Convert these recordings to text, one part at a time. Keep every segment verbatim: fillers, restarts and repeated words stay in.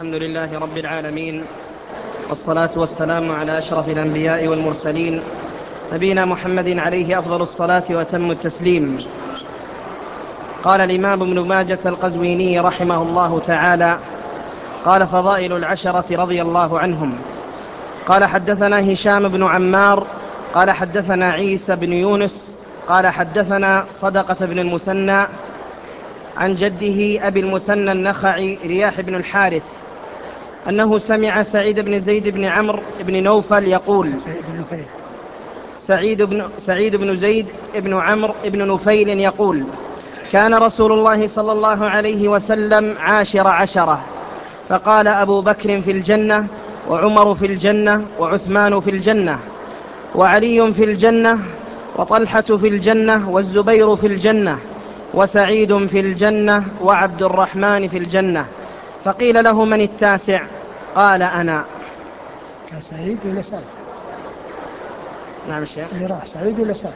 الحمد لله رب العالمين، والصلاة والسلام على أشرف الأنبياء والمرسلين، نبينا محمد عليه أفضل الصلاة وأتم التسليم. قال الإمام ابن ماجة القزويني رحمه الله تعالى: قال فضائل العشرة رضي الله عنهم. قال حدثنا هشام بن عمار قال حدثنا عيسى بن يونس قال حدثنا صدقة بن المثنى عن جده أبي المثنى النخعي رياح بن الحارث أنه سمع سعيد بن زيد بن عمرو بن نوفل يقول سعيد بن, سعيد بن زيد بن عمرو بن نفيل يقول: كان رسول الله صلى الله عليه وسلم عاشر عشرة، فقال: أبو بكر في الجنة، وعمر في الجنة، وعثمان في الجنة، وعلي في الجنة، وطلحة في الجنة، والزبير في الجنة، وسعيد في الجنة، وعبد الرحمن في الجنة. فقيل له: من التاسع؟ قال: أنا. سعيد ولا سعد؟ نعم الشيخ. اللي راح سعيد ولا سعد؟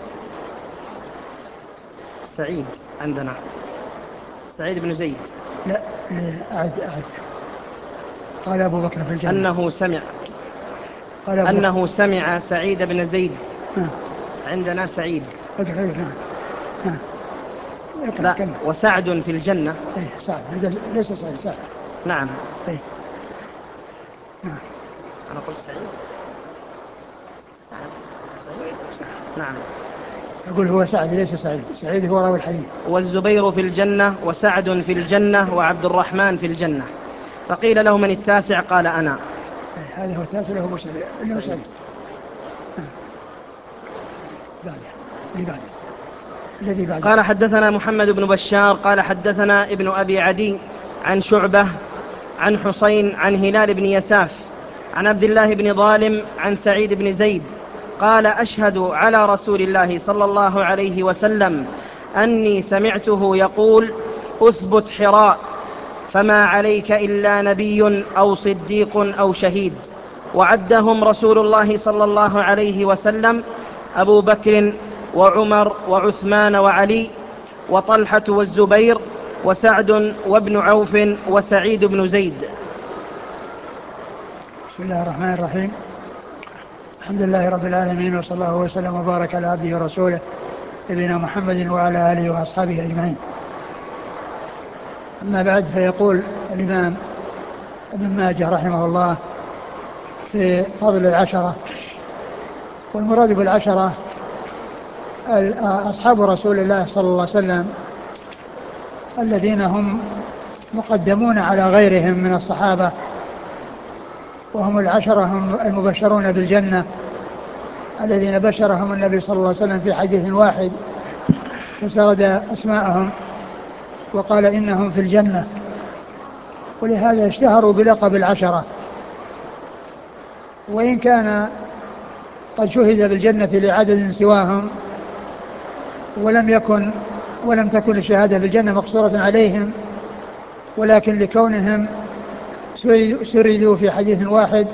سعيد عندنا، سعيد بن زيد. لا أعد أعد. قال أبو بكر في الجنة. أنه سمع قال أبو أنه سمع سعيد بن زيد. نعم. عندنا سعيد. نعم نعم. لا، وسعد في الجنة. ايه سعد، ليس سعيد، سعد. نعم. ايه نعم. أنا قلت سعيد. سعد. سعيد. نعم. أقول هو سعد ليس سعيد، سعيد هو راوي الحديث. والزبير في الجنة، وسعد في الجنة، وعبد الرحمن في الجنة. فقيل له: من التاسع؟ قال: أنا. إيه هذا هو التاسع، هو سعيد. إنه سعيد. بعده اللي بعده الذي بعده. قال حدثنا محمد بن بشار قال حدثنا ابن أبي عدي عن شعبة عن حسين عن هلال بن يساف عن عبد الله بن ظالم عن سعيد بن زيد قال: أشهد على رسول الله صلى الله عليه وسلم أني سمعته يقول: أثبت حراء، فما عليك إلا نبي أو صديق أو شهيد. وعدهم رسول الله صلى الله عليه وسلم: أبو بكر وعمر وعثمان وعلي وطلحة والزبير وسعد وابن عوف وسعيد بن زيد. بسم الله الرحمن الرحيم. الحمد لله رب العالمين، وصلى الله وسلم وبارك على عبده ورسوله نبينا محمد وعلى آله وأصحابه أجمعين. أما بعد، فيقول الإمام ابن ماجه رحمه الله في فضل العشرة. والمراد بالعشرة أصحاب رسول الله صلى الله عليه وسلم الذين هم مقدمون على غيرهم من الصحابة، وهم العشرة هم المبشرون بالجنة الذين بشرهم النبي صلى الله عليه وسلم في حديث واحد، فسرد أسماءهم وقال إنهم في الجنة، ولهذا اشتهروا بلقب العشرة. وإن كان قد شهد بالجنة لعدد سواهم، ولم يكن ولم تكن الشهادة بالجنة مقصورة عليهم، ولكن لكونهم سردوا في حديث واحد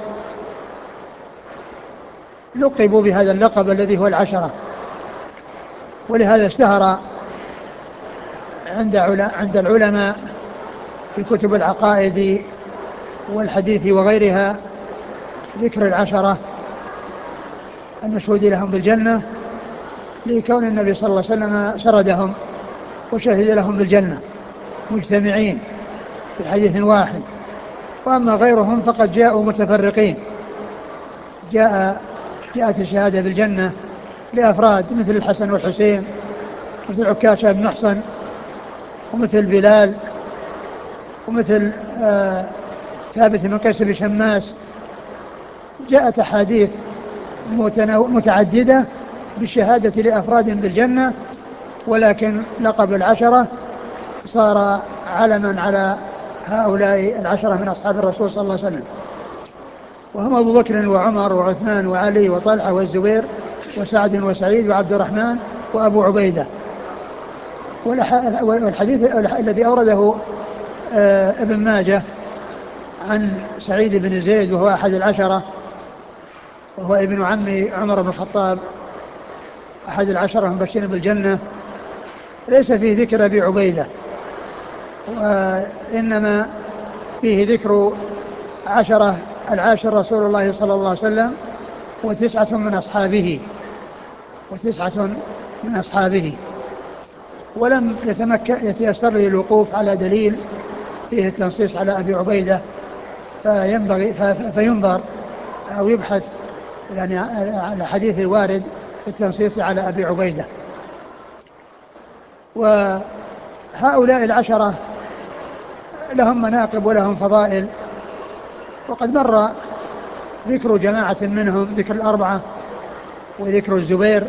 لقبوا بهذا اللقب الذي هو العشرة. ولهذا اشتهر عند عند العلماء في كتب العقائد والحديث وغيرها ذكر العشرة المشهود لهم بالجنة، لكون النبي صلى الله عليه وسلم سردهم وشهد لهم بالجنة مجتمعين في حديث واحد. وأما غيرهم فقد جاءوا متفرقين، جاء جاءت الشهادة بالجنة لأفراد مثل الحسن والحسين، مثل عكاشة بن محصن، ومثل بلال، ومثل آه ثابت بن قيس بن شماس. جاءت أحاديث متعددة بالشهادة لأفراد بالجنة، ولكن لقب العشرة صار علما على هؤلاء العشرة من أصحاب الرسول صلى الله عليه وسلم، وهم أبو بكر وعمر وعثمان وعلي وطلحة والزبير وسعد وسعيد وعبد الرحمن وأبو عبيدة. والحديث الذي أورده ابن ماجه عن سعيد بن زيد وهو أحد العشرة، وهو ابن عم عمر بن الخطاب أحد العشرة المبشرين بالجنة، ليس فيه ذكر أبي عبيدة، وإنما فيه ذكر عشرة العاشر رسول الله صلى الله عليه وسلم وتسعة من أصحابه وتسعة من أصحابه ولم يتمكن يتيسر لي الوقوف على دليل فيه التنصيص على أبي عبيدة فينبغي فينظر أو يبحث يعني على حديث الوارد في التنصيص على أبي عبيدة. وهؤلاء العشرة لهم مناقب ولهم فضائل، وقد مر ذكر جماعة منهم، ذكر الأربعة وذكر الزبير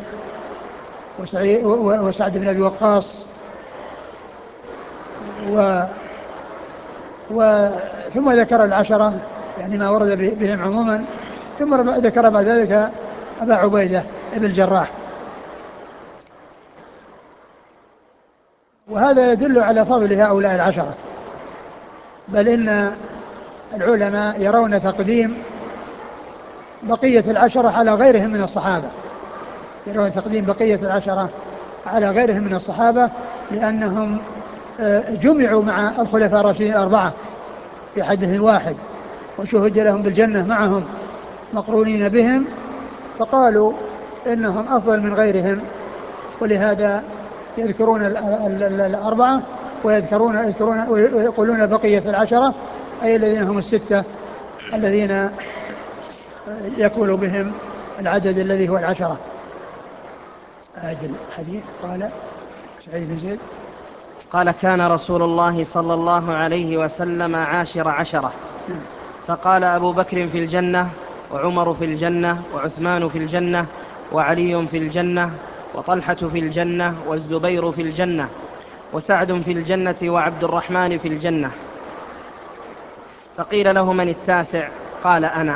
وسعد بن أبي وقاص و و ثم ذكر العشرة يعني ما ورد بهم عموما، ثم ذكر بعد ذلك أبا عبيدة ابن الجراح. وهذا يدل على فضل هؤلاء العشرة، بل إن العلماء يرون تقديم بقية العشرة على غيرهم من الصحابة، يرون تقديم بقية العشرة على غيرهم من الصحابة لأنهم جمعوا مع الخلفاء الراشدين الأربعة في حديث واحد وشهد لهم بالجنة معهم مقرونين بهم، فقالوا إنهم أفضل من غيرهم، ولهذا يذكرون الأربعة ويذكرون يذكرون ويقولون بقية العشرة أي الذين هم الستة الذين يكمل بهم العدد الذي هو العشرة. أعد الحديث. قال سعيد بن زيد قال كان رسول الله صلى الله عليه وسلم عاشر عشرة، فقال أبو بكر في الجنة، وعمر في الجنة، وعثمان في الجنة، وعلي في الجنة، وطلحة في الجنة، والزبير في الجنة، وسعد في الجنة، وعبد الرحمن في الجنة. فقيل له من التاسع؟ قال أنا.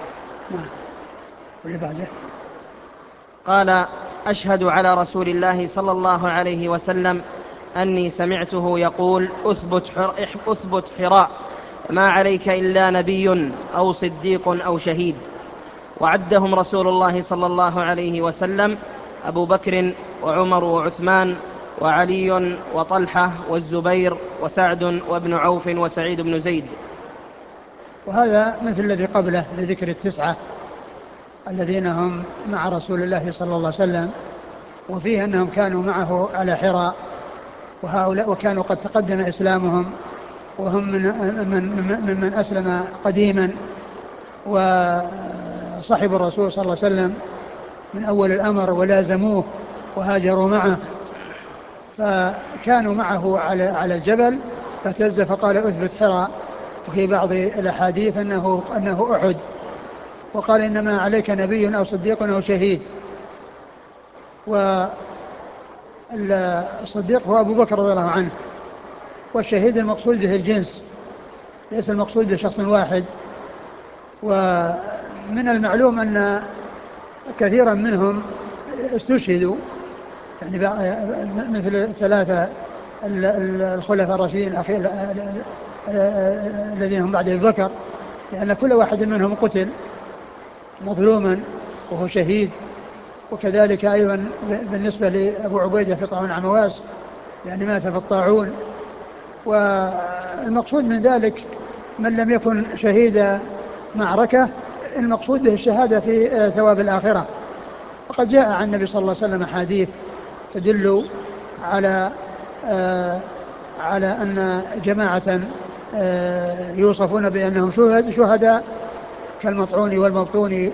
قال أشهد على رسول الله صلى الله عليه وسلم أني سمعته يقول أثبت, حر أثبت حراء ما عليك إلا نبي أو صديق أو شهيد. وعدهم رسول الله صلى الله عليه وسلم أبو بكر وعمر وعثمان وعلي وطلحة والزبير وسعد وابن عوف وسعيد بن زيد. وهذا مثل الذي قبله لذكر التسعة الذين هم مع رسول الله صلى الله عليه وسلم، وفيه أنهم كانوا معه على حراء، وهؤلاء وكانوا قد تقدم إسلامهم وهم من من, من, من أسلم قديما وصحبوا الرسول صلى الله عليه وسلم من أول الأمر ولازموه وهاجروا معه، فكانوا معه على على الجبل فاهتز فقال أثبت حراء. وفي بعض الأحاديث أنه أنه أحد، وقال إنما عليك نبي أو صديق أو شهيد. والصديق هو أبو بكر رضي الله عنه، والشهيد المقصود به الجنس ليس المقصود به شخص واحد. ومن المعلوم أن كثيرا منهم استشهدوا، يعني مثل الثلاثة الخلفاء الراشدين الذين هم بعد أبي بكر، لأن كل واحد منهم قتل مظلوما وهو شهيد. وكذلك أيضا بالنسبة لأبو عبيدة في طاعون عمواس، يعني مات في الطاعون. والمقصود من ذلك من لم يكن شهيد معركة المقصود به الشهادة في ثواب الآخرة. وقد جاء عن النبي صلى الله عليه وسلم حديث تدل على آه على أن جماعة آه يوصفون بأنهم شهداء كالمطعون والمبطون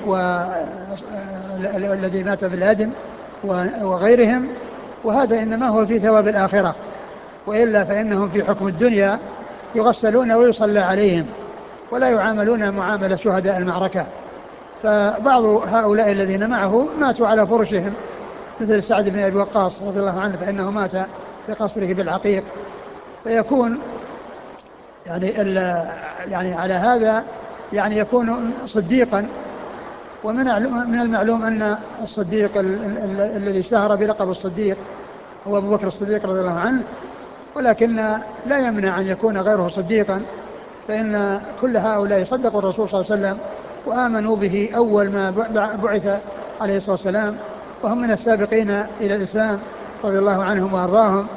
والذي مات بالهدم وغيرهم، وهذا إنما هو في ثواب الآخرة، وإلا فإنهم في حكم الدنيا يغسلون ويصلى عليهم ولا يعاملون معاملة شهداء المعركة. فبعض هؤلاء الذين معه ماتوا على فرشهم مثل سعد بن أبي وقاص رضي الله عنه، فإنه مات في قصره بالعقيق. فيكون يعني, يعني على هذا يعني يكون صديقا. ومن من المعلوم أن الصديق الذي اشتهر بلقب الصديق هو أبو بكر الصديق رضي الله عنه، ولكن لا يمنع أن يكون غيره صديقا، فإن كل هؤلاء صدقوا الرسول صلى الله عليه وسلم وآمنوا به أول ما بعث عليه الصلاة والسلام، وهم من السابقين إلى الإسلام رضي الله عنهم وأرضاهم.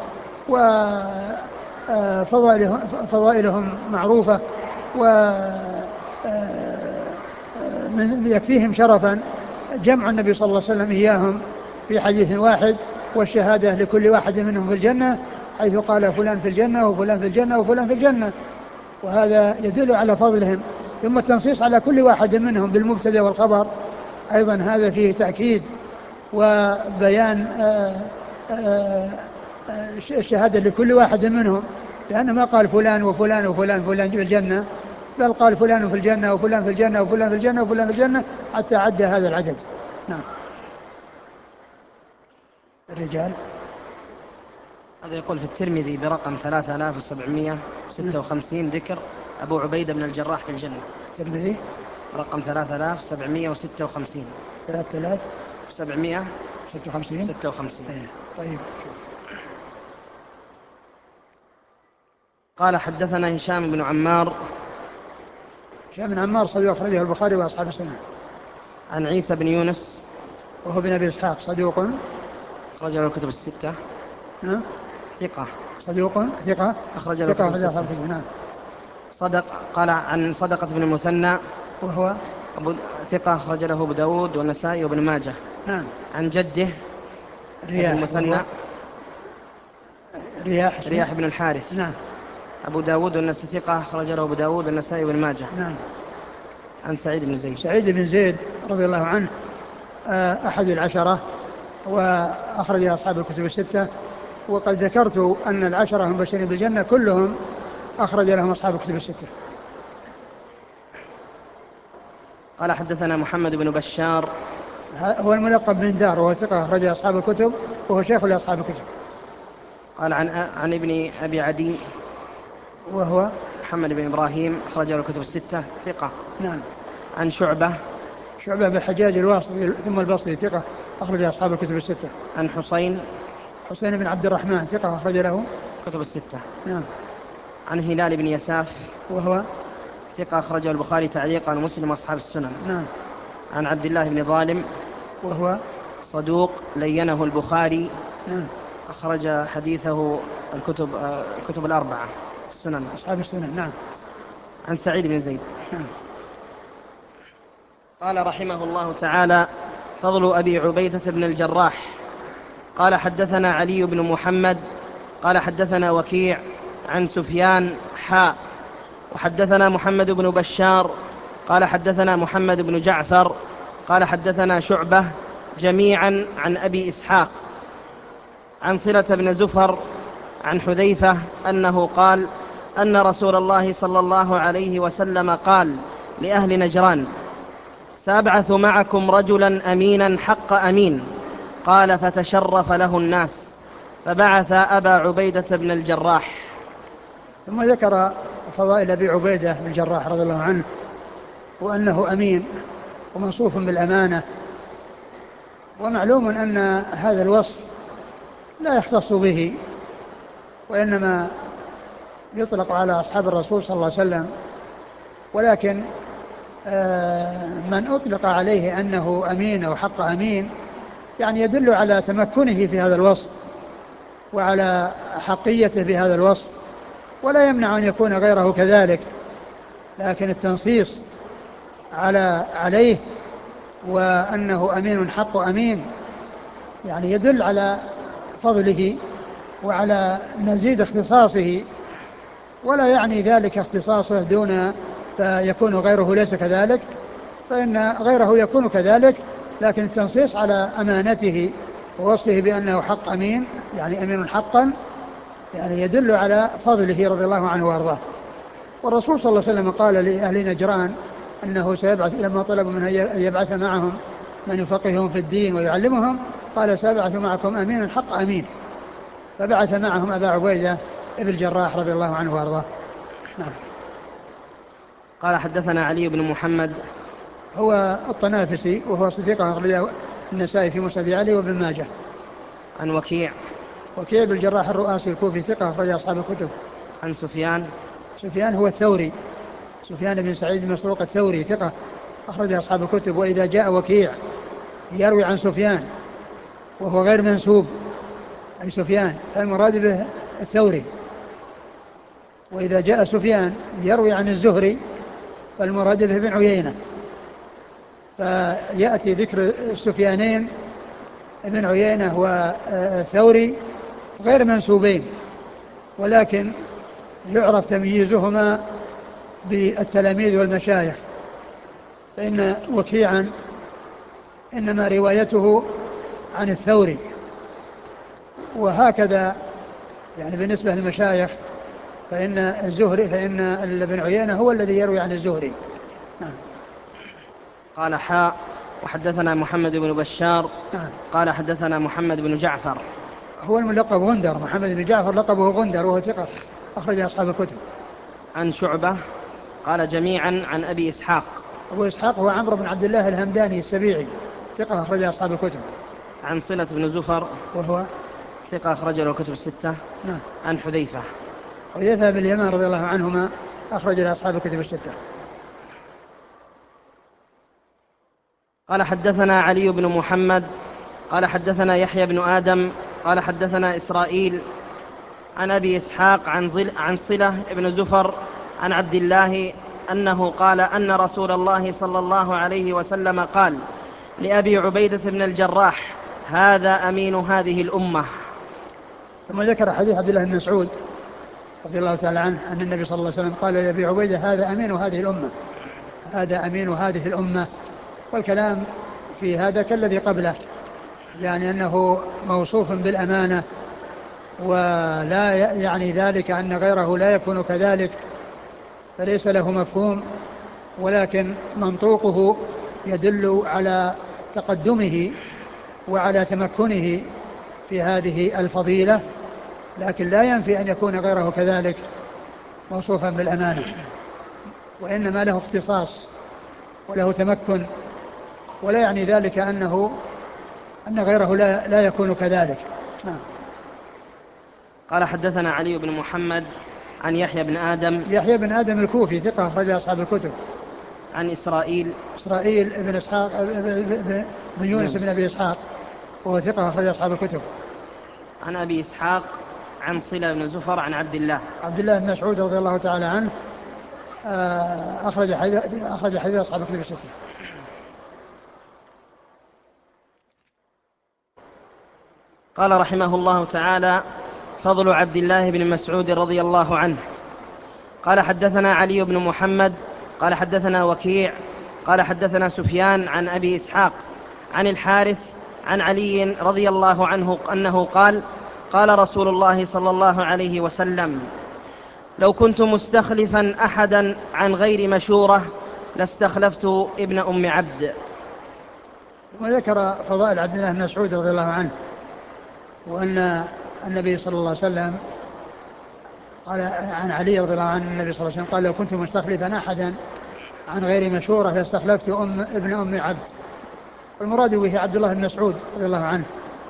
وفضائلهم معروفة، من يكفيهم شرفا جمع النبي صلى الله عليه وسلم إياهم في حديث واحد، والشهادة لكل واحد منهم في الجنة، حيث قال فلان في الجنة وفلان في الجنة وفلان في الجنة، وهذا يدل على فضلهم. ثم التنصيص على كل واحد منهم بالمبتدأ والخبر أيضا هذا فيه تأكيد وبيان الشهادة لكل واحد منهم، لأنه ما قال فلان وفلان وفلان وفلان في الجنة، بل قال فلان في الجنة وفلان في الجنة وفلان في الجنة وفلان في الجنة حتى عد هذا العدد. نعم. الرجال هذا يقول في الترمذي برقم ثلاثة آلاف وسبعمائة وستة وخمسين ذكر أبو عبيدة بن الجراح في الجنة. الترمذي رقم ثلاثة آلاف وسبعمائة وستة وخمسين. ثلاثة آلاف وسبعمائة وستة وخمسين. ستة وخمسين. طيب. قال حدثنا هشام بن عمار. هشام بن عمار صدوق أخرجه البخاري وأصحاب السنة. عن عيسى بن يونس وهو بن أبي إسحاق صدوق أخرج له الكتب الستة. نعم. ثقة صدوق ثقة أخرج له الكتب الستة. نعم. صدق قال عن صدقة بن المثنى وهو أبو ثقة أخرج له أبو داود والنسائي وابن ماجه. نعم. عن جده رياح المثنى رياح رياح بن الحارث. نعم. أبو داود والنسائي ثقة أخرج له أبو داود والنسائي وابن ماجه. نعم. عن سعيد بن زيد سعيد بن زيد رضي الله عنه أحد العشرة وأخرج أصحاب الكتب الستة، وقد ذكرت أن العشرة المبشرين بالجنة كلهم أخرج لهم أصحاب الكتب الستة. قال حدثنا محمد بن بشار هو الملقب بن دار وهو ثقة أخرج أصحاب الكتب وهو شيخ لأصحاب الكتب. قال عن عن ابن أبي عدي وهو محمد بن إبراهيم أخرج له الكتب الستة ثقة. نعم. عن شعبة شعبة بالحجاج الواسطي ثم البصري ثقة أخرج أصحاب الكتب الستة. عن حسين حسين بن عبد الرحمن ثقة أخرج له كتب الستة. نعم. عن هلال بن يساف وهو ثقة أخرجه البخاري تعليقا ومسلم وأصحاب السنن. نعم. عن عبد الله بن ظالم وهو صدوق لينه البخاري. نعم. أخرج حديثه الكتب الكتب الأربعة السنن أصحاب السنن. نعم. عن سعيد بن زيد. نعم. قال رحمه الله تعالى: فضل أبي عبيدة بن الجراح. قال حدثنا علي بن محمد قال حدثنا وكيع عن سفيان حاء وحدثنا محمد بن بشار قال حدثنا محمد بن جعفر قال حدثنا شعبة جميعا عن أبي إسحاق عن صلة بن زفر عن حذيفة أنه قال أن رسول الله صلى الله عليه وسلم قال لأهل نجران: سأبعث معكم رجلا أمينا حق أمين. قال: فتشرف له الناس فبعث أبا عبيدة بن الجراح. ثم ذكر فضائل أبي عبيدة بن الجراح رضي الله عنه وأنه أمين وموصوف بالأمانة، ومعلوم أن هذا الوصف لا يختص به وإنما يطلق على أصحاب الرسول صلى الله عليه وسلم، ولكن من أطلق عليه أنه أمين أو حق أمين يعني يدل على تمكنه في هذا الوصف وعلى حقيته في هذا الوصف، ولا يمنع أن يكون غيره كذلك، لكن التنصيص على عليه وأنه أمين حق أمين يعني يدل على فضله وعلى مزيد اختصاصه، ولا يعني ذلك اختصاصه دون فيكون غيره ليس كذلك، فإن غيره يكون كذلك، لكن التنصيص على أمانته ووصفه بأنه حق أمين يعني أمين حقا يعني يدل على فضله رضي الله عنه وارضاه. والرسول صلى الله عليه وسلم قال لأهل نجران أنه سيبعث، لما طلبوا منه أن يبعث معهم من يفقههم في الدين ويعلمهم قال: سأبعث معكم أمين حق أمين، فبعث معهم أبا عبيدة بن الجراح رضي الله عنه وارضاه. نعم. قال حدثنا علي بن محمد هو الطنافسي وهو صديق أخرجه النسائي في مسند علي وابن ماجه. عن وكيع وكيع بن الجراح الرؤاسي الكوفي ثقة أخرج أصحاب الكتب. عن سفيان سفيان هو الثوري سفيان بن سعيد بن مسروق الثوري ثقة أخرج أصحاب الكتب. وإذا جاء وكيع يروي عن سفيان وهو غير منسوب أي سفيان فالمراد به الثوري، وإذا جاء سفيان يروي عن الزهري فالمراد به ابن عيينة. فيأتي ذكر السفيانين ابن عيينة والثوري غير منسوبين، ولكن يعرف تمييزهما بالتلاميذ والمشايخ، فإن وكيعا إنما روايته عن الثوري، وهكذا يعني بالنسبة للمشايخ فإن الزهري فإن ابن عيينة هو الذي يروي عن الزهري. نعم. قال حاء وحدثنا محمد بن بشار. نعم. قال حدثنا محمد بن جعفر هو الملقب غندر، محمد بن جعفر لقبه غندر وهو ثقة أخرج أصحاب الكتب. عن شعبة قال جميعا عن أبي إسحاق. أبو إسحاق هو عمرو بن عبد الله الهمداني السبيعي ثقة أخرج أصحاب الكتب. عن صلة بن زفر وهو ثقة أخرج له الكتب الستة. نعم. عن حذيفة حذيفة بن اليمان رضي الله عنهما أخرج له أصحاب الكتب الستة. قال حدثنا علي بن محمد قال حدثنا يحيى بن آدم قال حدثنا إسرائيل عن أبي إسحاق عن, عن صلة بن زفر عن عبد الله أنه قال أن رسول الله صلى الله عليه وسلم قال لأبي عبيدة بن الجراح هذا أمين هذه الأمة. ثم ذكر حديث عبد الله بن مسعود رضي الله تعالى عنه أن النبي صلى الله عليه وسلم قال لأبي عبيدة هذا أمين هذه الأمة، هذا أمين هذه الأمة. والكلام في هذا كالذي قبله، يعني أنه موصوف بالأمانة، ولا يعني ذلك أن غيره لا يكون كذلك، فليس له مفهوم، ولكن منطوقه يدل على تقدمه وعلى تمكنه في هذه الفضيلة، لكن لا ينفي أن يكون غيره كذلك موصوفا بالأمانة، وإنما له اختصاص وله تمكن، ولا يعني ذلك أنه أن غيره لا, لا يكون كذلك. نعم. قال حدثنا علي بن محمد عن يحيى بن آدم يحيى بن آدم الكوفي ثقة أخرج أصحاب الكتب. عن إسرائيل إسرائيل بن إسحاق بن يونس بن أبي إسحاق وهو ثقة أخرج أصحاب الكتب. عن أبي إسحاق عن صلة بن زفر عن عبد الله عبد الله بن مسعود رضي الله تعالى عنه أخرج حديث أخرج حديث أصحاب الكتب الستة. قال رحمه الله تعالى فضل عبد الله بن مسعود رضي الله عنه. قال حدثنا علي بن محمد قال حدثنا وكيع قال حدثنا سفيان عن أبي إسحاق عن الحارث عن علي رضي الله عنه أنه قال قال رسول الله صلى الله عليه وسلم لو كنت مستخلفا أحدا عن غير مشورة لاستخلفت ابن أم عبد. وذكر فضائل عبد الله بن مسعود رضي الله عنه، وأن النبي صلى الله عليه وسلم قال عن علي رضي الله عنه النبي صلى الله عليه وسلم قال لو كنت مستخلفا أحدا عن غير مشورة لاستخلفت أم ابن أم عبد، والمراد به عبد الله بن مسعود رضي الله عنه.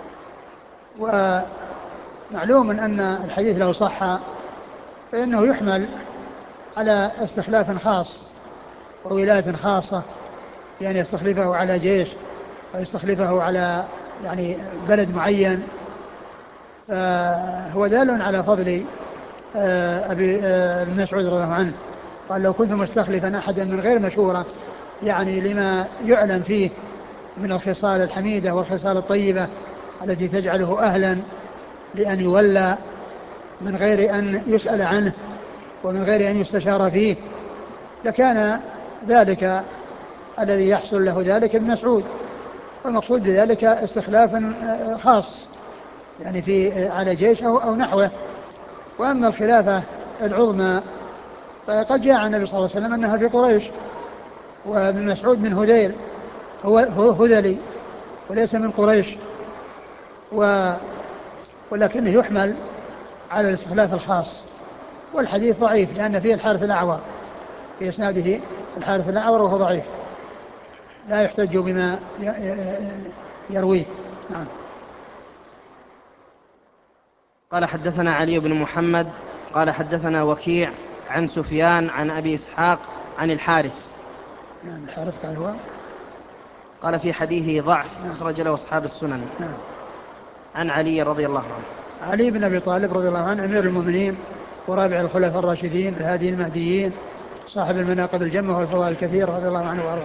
ومعلوم أن الحديث لو صح فإنه يحمل على استخلاف خاص وولاية خاصة، يعني يستخلفه على جيش ويستخلفه على يعني بلد معين، فهو دال على فضل أبي ابن مسعود رضي الله عنه. قال لو كنت مستخلفا أحدا من غير مشورة، يعني لما يعلم فيه من الخصال الحميدة والخصال الطيبة التي تجعله أهلا لأن يولى من غير أن يسأل عنه ومن غير أن يستشار فيه، لكان ذلك الذي يحصل له ذلك ابن مسعود. والمقصود بذلك استخلاف خاص يعني في على جيش أو, أو نحوه. وأما الخلافة العظمى فقد جاء النبي صلى الله عليه وسلم أنها في قريش، وابن مسعود من هذيل هو هذلي وليس من قريش، و ولكنه يحمل على الاستخلاف الخاص. والحديث ضعيف لأن فيه الحارث الأعور في إسناده، الحارث الأعور وهو ضعيف لا يحتج بما يرويه. نعم. قال حدثنا علي بن محمد قال حدثنا وكيع عن سفيان عن أبي إسحاق عن الحارث. نعم. الحارث قال هو قال في حديثه ضعف أخرج له أصحاب السنن. نعم. عن علي رضي الله عنه. علي بن أبي طالب رضي الله عنه أمير المؤمنين ورابع الخلفاء الراشدين الهادي المهديين صاحب المناقب الجمة والفضائل الكثير رضي الله عنه وارضاه.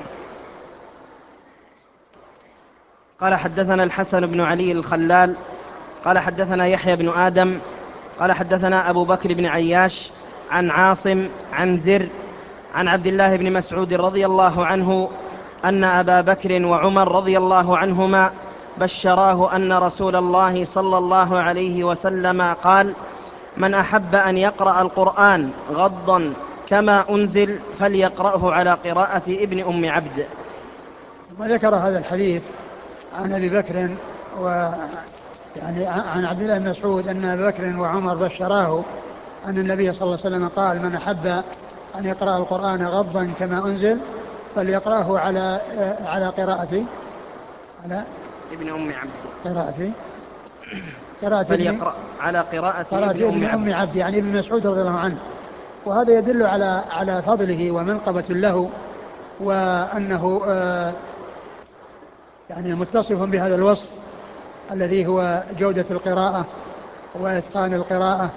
قال حدثنا الحسن بن علي الخلال قال حدثنا يحيى بن آدم قال حدثنا أبو بكر بن عياش عن عاصم عن زر عن عبد الله بن مسعود رضي الله عنه أن أبا بكر وعمر رضي الله عنهما بشراه أن رسول الله صلى الله عليه وسلم قال: من أحب أن يقرأ القرآن غضا كما أنزل فليقرأه على قراءة ابن أم عبد. ثم ذكر هذا الحديث عن أبي بكر و يعني عن عبد الله بن مسعود أن أبي بكر وعمر بشراه أن النبي صلى الله عليه وسلم قال: من أحب أن يقرأ القرآن غضا كما أنزل فليقرأه على على قراءة على ابن أم عبد قراءة قراءة فليقرأ على قراءة, قراءة ابن, ابن أم عبد. أم عبد يعني ابن مسعود رضي الله عنه. وهذا يدل على على فضله ومنقبة له، وأنه آه يعني متصف بهذا الوصف الذي هو جودة القراءة وإتقان القراءة.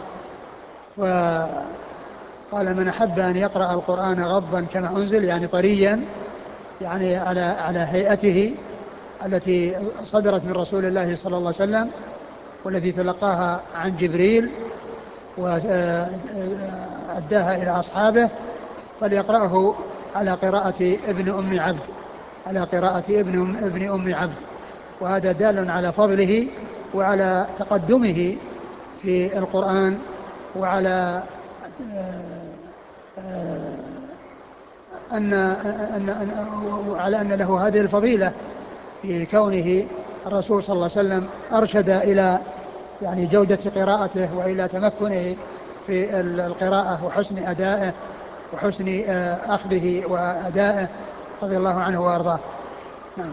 وقال: من أحب أن يقرأ القرآن غضا كما أنزل يعني طريا، يعني على على هيئته التي صدرت من رسول الله صلى الله عليه وسلم والتي تلقاها عن جبريل وأداها إلى أصحابه، فليقرأه على قراءة ابن أم عبد على قراءة ابن ابن أم عبد. وهذا دال على فضله وعلى تقدمه في القرآن وعلى أن أن وعلى أن له هذه الفضيلة في كونه الرسول صلى الله عليه وسلم أرشد إلى يعني جودة قراءته وإلى تمكنه في القراءة وحسن أدائه وحسن أخذه وأدائه رضي الله عنه وأرضاه. نعم.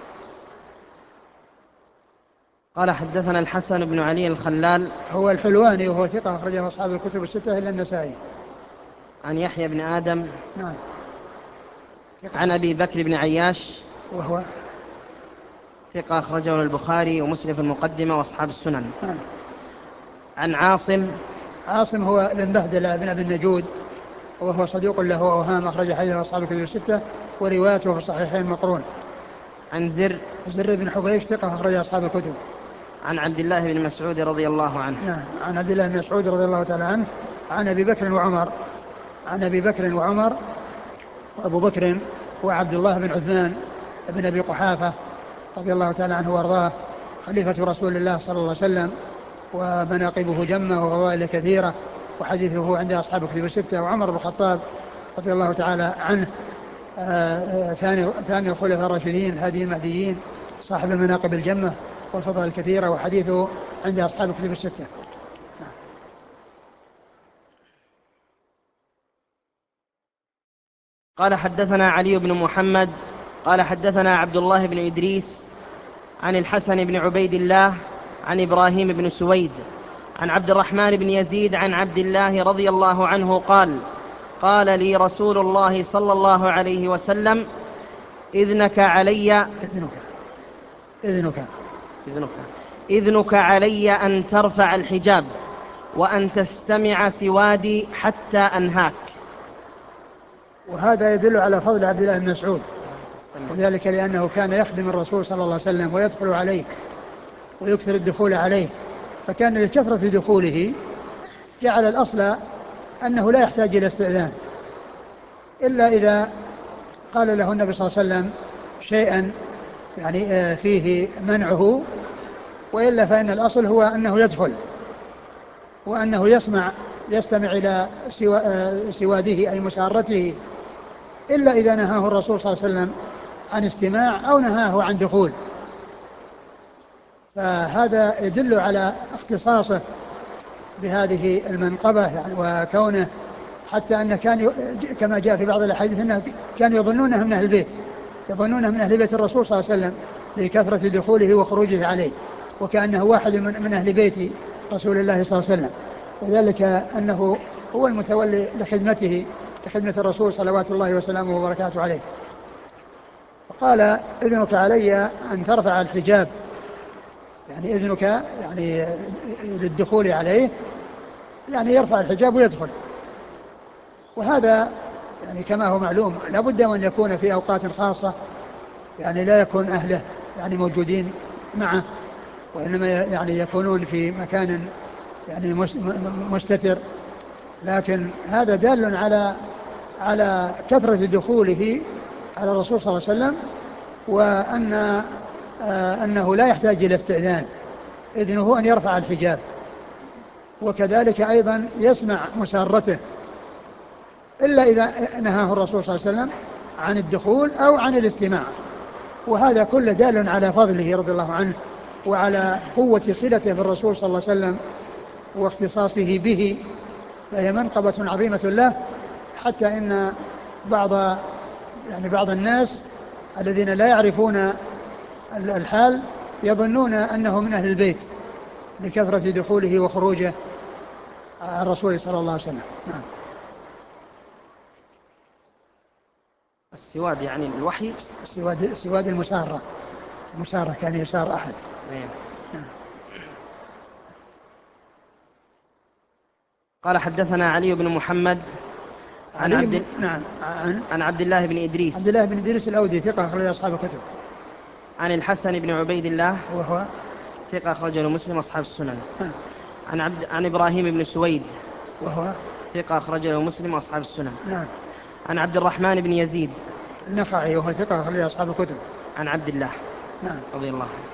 قال حدثنا الحسن بن علي الخلال هو الحلواني وهو ثقة أخرجه أصحاب الكتب الستة إلا النسائي. عن يحيى بن آدم نعم. عن أبي بكر بن عياش وهو ثقة أخرجه البخاري ومسلم في المقدمة وأصحاب السنن. نعم. عن عاصم عاصم هو بن بهدلة بن أبي النجود وهو صديق له أوهام أخرج حديثه أصحاب الكتب الستة وروايته في الصحيحين مقرون. عن زر زر بن حبيش ثقة أخرج أصحاب الكتب. عن عبد الله بن مسعود رضي الله عنه. نعم. عن عبد الله بن مسعود رضي الله تعالى عنه عن أبي بكر وعمر عن أبي بكر وعمر وأبو بكر وعبد الله بن عثمان بن أبي قحافة رضي الله تعالى عنه وارضاه خليفة رسول الله صلى الله عليه وسلم ومناقبه جمة وفضائله كثيرة وحديثه عند أصحاب الكتب الستة. وعمر بن الخطاب رضي الله تعالى عنه آآ آآ ثاني ثاني الخلفاء الراشدين الهاديين المهديين صاحب المناقب الجمة والفضائل الكثيرة وحديثه عند أصحاب الكتب الستة. قال حدثنا علي بن محمد قال حدثنا عبد الله بن إدريس عن الحسن بن عبيد الله عن إبراهيم بن سويد عن عبد الرحمن بن يزيد عن عبد الله رضي الله عنه قال: قال لي رسول الله صلى الله عليه وسلم: إذنك علي إذنك إذنك إذنك, إذنك علي أن ترفع الحجاب وأن تستمع سوادي حتى أنهاك. وهذا يدل على فضل عبد الله بن مسعود، وذلك لأنه كان يخدم الرسول صلى الله عليه وسلم ويدخل عليه ويكثر الدخول عليه، فكان لكثرة دخوله جعل الأصل أنه لا يحتاج إلى استئذان إلا إذا قال له النبي صلى الله عليه وسلم شيئا يعني فيه منعه، وإلا فإن الأصل هو أنه يدخل وأنه يسمع يستمع إلى سواده أي مسارته، إلا إذا نهاه الرسول صلى الله عليه وسلم عن استماع أو نهاه عن دخول. فهذا يدل على اختصاصه بهذه المنقبة يعني، وكونه حتى أنه كان كما جاء في بعض الأحاديث أنه كانوا يظنونه من أهل البيت يظنونه من أهل بيت الرسول صلى الله عليه وسلم لكثرة دخوله وخروجه عليه، وكأنه واحد من أهل بيت رسول الله صلى الله عليه وسلم، وذلك أنه هو المتولي لخدمته لخدمة الرسول صلوات الله وسلامه وبركاته عليه. فقال: إذنك علي أن ترفع الحجاب، يعني إذنك يعني للدخول عليه، يعني يرفع الحجاب ويدخل. وهذا يعني كما هو معلوم لا بد أن يكون في أوقات خاصة، يعني لا يكون أهله يعني موجودين معه، وإنما يعني يكونون في مكان يعني مستتر. لكن هذا دال على على كثرة دخوله على الرسول صلى الله عليه وسلم، وأن آه أنه لا يحتاج إلى استئذان، إذنه أن يرفع الحجاب، وكذلك أيضا يسمع مسارته إلا إذا نهاه الرسول صلى الله عليه وسلم عن الدخول أو عن الاستماع. وهذا كله دال على فضله رضي الله عنه وعلى قوة صلته بالرسول صلى الله عليه وسلم واختصاصه به، فهي منقبة عظيمة له، حتى إن بعض يعني بعض الناس الذين لا يعرفون الحال يظنون أنه من أهل البيت لكثرة دخوله وخروجه على الرسول صلى الله عليه وسلم. نعم. السواد يعني الوحي، السواد سواد المسارة، المسارة كان يسار أحد. نعم. قال حدثنا علي بن محمد عن عبد نعم عن, عن عبد الله بن إدريس عبد الله بن إدريس الأودي ثقة أخرج أصحاب الكتب. عن الحسن بن عبيد الله وهو ثقة أخرجه مسلم أصحاب السنن. نعم. عن عبد عن إبراهيم بن سويد وهو ثقة أخرجه مسلم وأصحاب السنن. نعم. عن عبد الرحمن بن يزيد النخعي وهو ثقة أخرجه أصحاب الكتب. عن عبد الله نعم. رضي الله عنه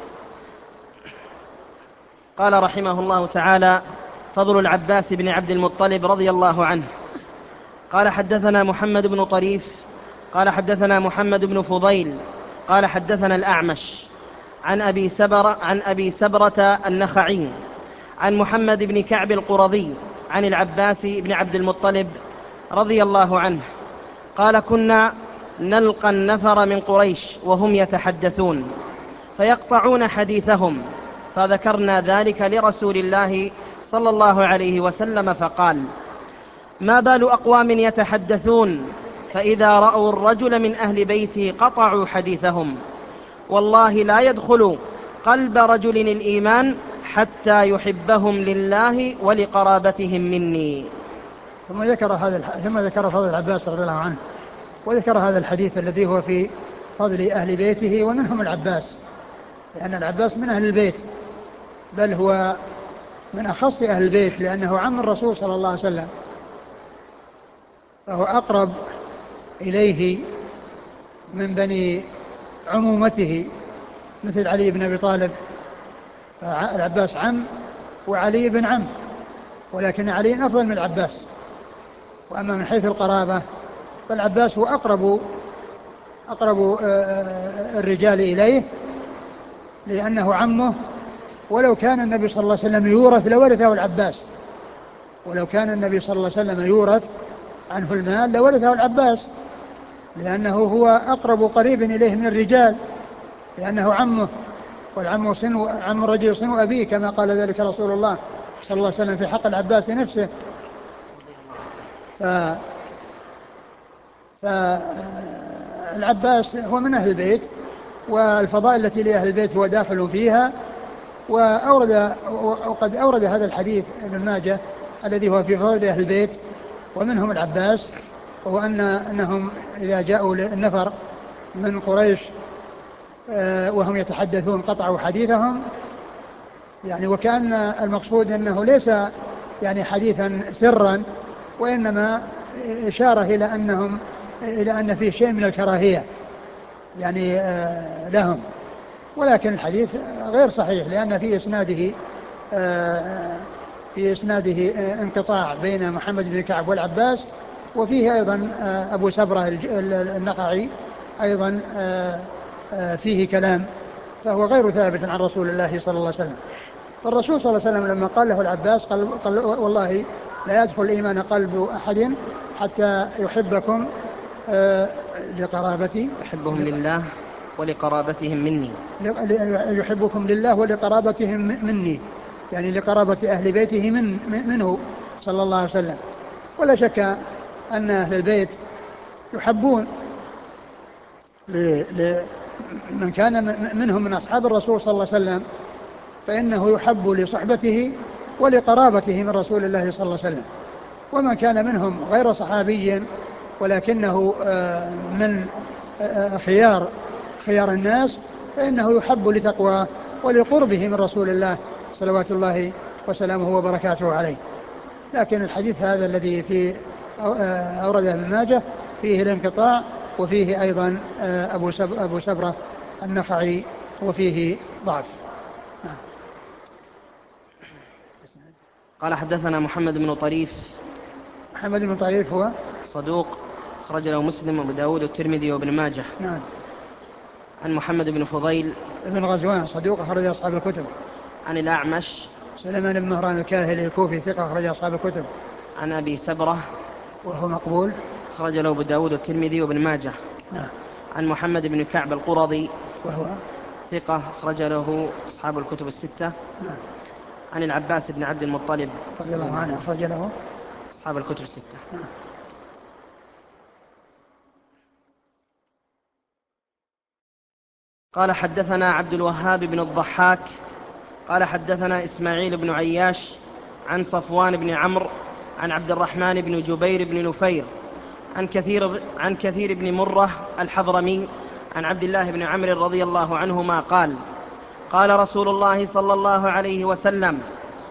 قال رحمه الله تعالى: فضل العباس بن عبد المطلب رضي الله عنه. قال حدثنا محمد بن طريف قال حدثنا محمد بن فضيل قال حدثنا الأعمش عن أبي سبر عن أبي سبرة النخعي عن محمد بن كعب القرظي عن العباس بن عبد المطلب رضي الله عنه قال: كنا نلقى النفر من قريش وهم يتحدثون فيقطعون حديثهم، فذكرنا ذلك لرسول الله صلى الله عليه وسلم فقال: ما بال أقوام يتحدثون فإذا رأوا الرجل من أهل بيته قطعوا حديثهم، والله لا يدخل قلب رجل الإيمان حتى يحبهم لله ولقرابتهم مني. ثم ذكر هذا ثم ذكر فضل العباس رضي الله عنه، وذكر هذا الحديث الذي هو في فضل أهل بيته ومنهم العباس، لأن العباس من أهل البيت، بل هو من أخص أهل البيت لأنه عم الرسول صلى الله عليه وسلم، فهو أقرب إليه من بني عمومته مثل علي بن أبي طالب، العباس عم وعلي بن عم، ولكن علي أفضل من العباس. وأما من حيث القرابة فالعباس هو أقرب أقرب الرجال إليه لأنه عمه، ولو كان النبي صلى الله عليه وسلم يورث لورثه العباس، ولو كان النبي صلى الله عليه وسلم يورث عنه المال لورثه العباس، لأنه هو أقرب قريب إليه من الرجال، لأنه عمه، والعم صنو عم الرجل صنو أبيه كما قال ذلك رسول الله صلى الله عليه وسلم في حق العباس نفسه. ف... فالعباس هو من أهل البيت، والفضائل التي لأهل البيت هو داخل فيها. وأورد وقد أورد هذا الحديث ابن ماجه الذي هو في فضل أهل البيت ومنهم العباس، وهو أن أنهم إذا جاءوا النفر من قريش وهم يتحدثون قطعوا حديثهم، يعني وكأن المقصود أنه ليس يعني حديثا سرا، وإنما إشارة إلى أنهم إلى أن فيه شيء من الكراهية يعني لهم. ولكن الحديث غير صحيح لأن في إسناده في إسناده انقطاع بين محمد بن كعب والعباس، وفيه أيضا أبو سبرة النخعي أيضا فيه كلام، فهو غير ثابت عن رسول الله صلى الله عليه وسلم. فالرسول صلى الله عليه وسلم لما قال له العباس قال, قال والله لا يدخل الإيمان قلب أحد حتى يحبكم لقرابتي يحبهم لله ولقرابتهم مني، يحبكم لله ولقرابتهم مني، يعني لقرابة أهل بيته من منه صلى الله عليه وسلم. ولا شك أن أهل البيت يحبون من كان منهم من أصحاب الرسول صلى الله عليه وسلم، فإنه يحب لصحبته ولقرابته من رسول الله صلى الله عليه وسلم. ومن كان منهم غير صحابي ولكنه من خيار خيار الناس، فإنه يحب لتقواه ولقربه من رسول الله صلوات الله وسلامه وبركاته عليه. لكن الحديث هذا الذي في أورده ابن ماجه فيه الانقطاع، وفيه أيضا أبو أبو سبرة النخعي وفيه ضعف. قال حدثنا محمد بن طريف. محمد بن طريف هو صدوق أخرج له مسلم وأبو داود والترمذي وابن ماجه. نعم. عن محمد بن فضيل ابن غزوان صدوق أخرج أصحاب الكتب. عن الأعمش سليمان بن مهران الكاهلي الكوفي ثقة أخرج أصحاب الكتب. عن أبي سبرة وهو مقبول أخرج له أبو داود والترمذي وابن ماجه. نعم. عن محمد بن كعب القرظي وهو ثقة أخرج له أصحاب الكتب الستة. نعم. عن العباس بن عبد المطلب رضي الله عنه أخرج له أصحاب الكتب الستة. نعم. قال حدثنا عبد الوهاب بن الضحاك قال حدثنا إسماعيل بن عياش عن صفوان بن عمرو عن عبد الرحمن بن جبير بن نفير عن كثير, عن كثير بن مرة الحضرمي عن عبد الله بن عمرو رضي الله عنهما قال قال رسول الله صلى الله عليه وسلم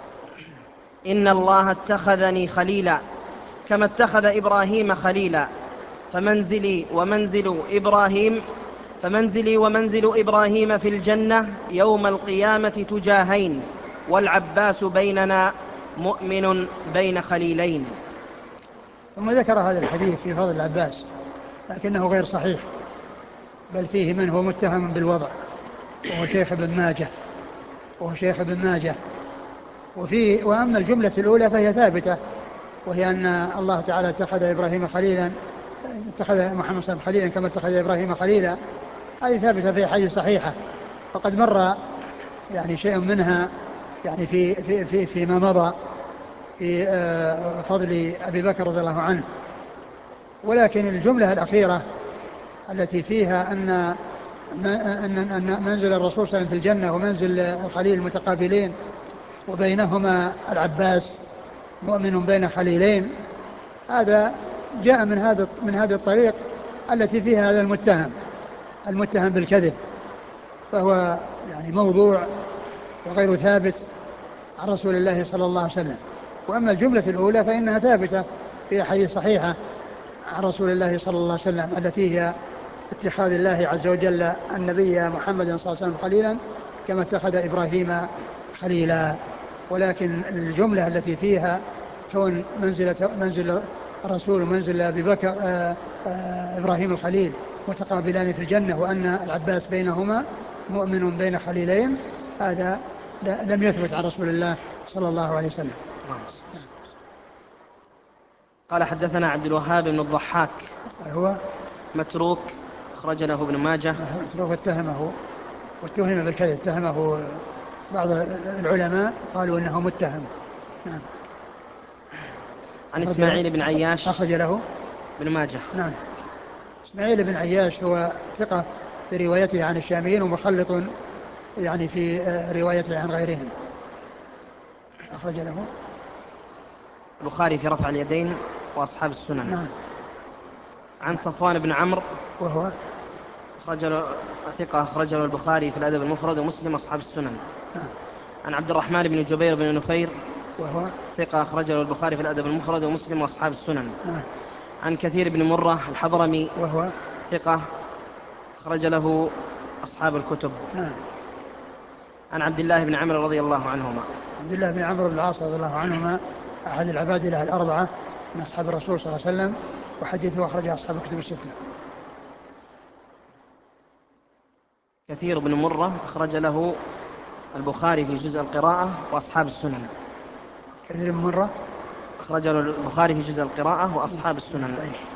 إن الله اتخذني خليلا كما اتخذ إبراهيم خليلا فمنزلي ومنزل إبراهيم فمنزلي ومنزل إبراهيم في الجنة يوم القيامة تجاهين والعباس بيننا مؤمن بين خليلين. ثم ذكر هذا الحديث في فضل العباس لكنه غير صحيح، بل فيه من هو متهم بالوضع وهو شيخ ابن ماجه وهو شيخ ابن ماجه وفيه. وأما الجملة الأولى فهي ثابتة، وهي أن الله تعالى اتخذ إبراهيم خليلا اتخذ محمد صلى الله عليه وسلم خليلا كما اتخذ إبراهيم خليلا، هذه ثابتة في حديث صحيحة، فقد مر يعني شيء منها يعني في في في فيما مضى في فضل أبي بكر رضي الله عنه. ولكن الجملة الأخيرة التي فيها أن أن منزل الرسول صلى الله عليه وسلم في الجنة ومنزل الخليل المتقابلين وبينهما العباس مؤمن بين خليلين، هذا جاء من هذا من هذه الطريق التي فيها هذا المتهم المتهم بالكذب، فهو يعني موضوع وغير ثابت عن رسول الله صلى الله عليه وسلم. وأما الجملة الأولى فإنها ثابتة في أحاديث صحيحة عن رسول الله صلى الله عليه وسلم التي هي اتخاذ الله عز وجل النبي محمد صلى الله عليه وسلم خليلا كما اتخذ إبراهيم خليلا. ولكن الجملة التي فيها كون منزل منزل الرسول ومنزل أبي بكر آآ آآ إبراهيم الخليل متقابلان في الجنة وأن العباس بينهما مؤمن بين خليلين، هذا لم يثبت عن رسول الله صلى الله عليه وسلم. قال حدثنا عبد الوهاب بن الضحاك هو متروك أخرج له ابن ماجه. متروك اتهمه واتهم بالكذب، اتهمه بعض العلماء قالوا انه متهم. نعم. عن اسماعيل بن عياش أخرج له ابن ماجه. نعم. اسماعيل بن عياش هو ثقة في روايته عن الشاميين ومخلط يعني في روايته عن غيرهم. أخرج له البخاري في رفع اليدين وأصحاب السنن. نعم. عن صفوان بن عمرو وهو أخرج له ثقة أخرج له البخاري في الأدب المفرد ومسلم أصحاب السنن. نعم. عن عبد الرحمن بن جبير بن نفير وهو ثقة أخرج له البخاري في الأدب المفرد ومسلم وأصحاب السنن. نعم. عن كثير بن مرة الحضرمي وهو ثقة أخرج له أصحاب الكتب. نعم. عن عبد الله بن عمرو رضي الله عنهما عبد الله بن عمرو بن العاص رضي الله عنهما أحد العبادلة الأربعة من أصحاب الرسول صلى الله عليه وسلم، وحديثه أخرجه أصحاب الكتب الستة. كثير بن مرة أخرج له البخاري في جزء القراءة وأصحاب السنن. كثير من مرة أخرج له البخاري في جزء القراءة وأصحاب السنن.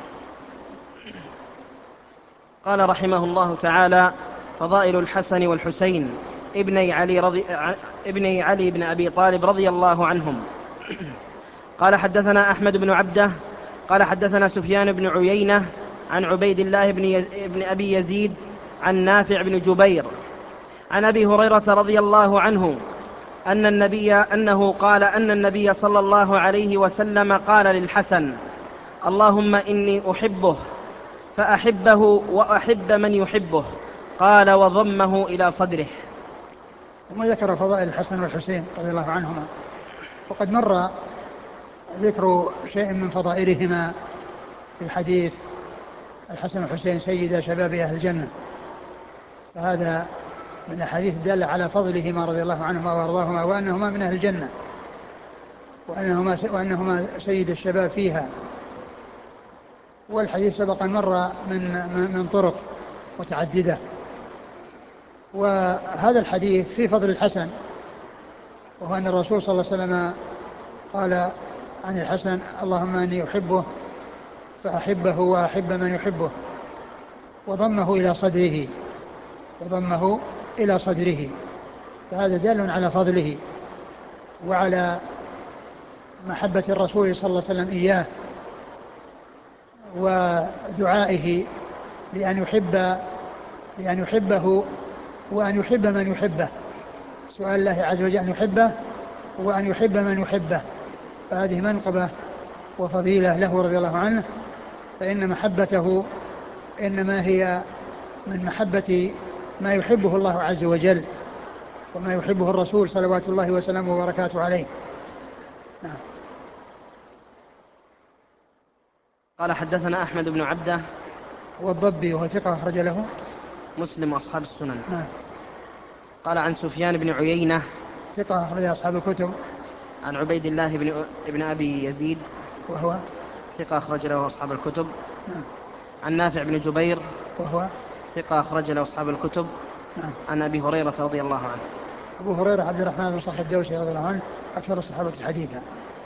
قال رحمه الله تعالى: فضائل الحسن والحسين ابني علي, رضي... ابني علي بن أبي طالب رضي الله عنهم. قال حدثنا أحمد بن عبده قال حدثنا سفيان بن عيينة عن عبيد الله بن, يز... بن أبي يزيد عن نافع بن جبير عن أبي هريرة رضي الله عنه أن النبي أنه قال أن النبي صلى الله عليه وسلم قال للحسن: اللهم إني أحبه فأحبه وأحب من يحبه. قال وضمه إلى صدره. ثم ذكر فضائل الحسن والحسين رضي الله عنهما، وقد مر ذكر شيء من فضائلهما في الحديث. الحسن والحسين سيدا شباب أهل الجنة، فهذا من الحديث الدالة على فضلهما رضي الله عنهما وارضاهما، وأنهما من أهل الجنة، وأنهما, وأنهما سيد الشباب فيها. والحديث سبق مر من, من طرق متعددة. وهذا الحديث في فضل الحسن، وهو أن الرسول صلى الله عليه وسلم قال عن الحسن اللهم إني أحبه فأحبه وأحب من يحبه، وضمه إلى صدره وضمه إلى صدره فهذا دال على فضله وعلى محبة الرسول صلى الله عليه وسلم إياه، ودعائه لأن يحب لأن يحبه وأن يحب من يحبه. سؤال الله عز وجل أن يحبه وأن يحب من يحبه، فهذه منقبة وفضيلة له رضي الله عنه، فإن محبته إنما هي من محبة ما يحبه الله عز وجل وما يحبه الرسول صلوات الله وسلامه وبركاته عليه. نعم. قال حدثنا أحمد بن عبده والضبي وهو ثقة أخرج له مسلم وأصحاب السنن. نعم. قال عن سفيان بن عيينة ثقة أخرج أصحاب الكتب. عن عبيد الله بن, بن أبي يزيد وهو ثقة أخرج له أصحاب الكتب. نعم. عن نافع بن جبير وهو ثقة أخرج له أصحاب الكتب. نعم. عن أبي هريرة رضي الله عنه. أبو هريرة عبد الرحمن بن صخر الدوسي رضي الله عنه أكثر الصحابة حديثا.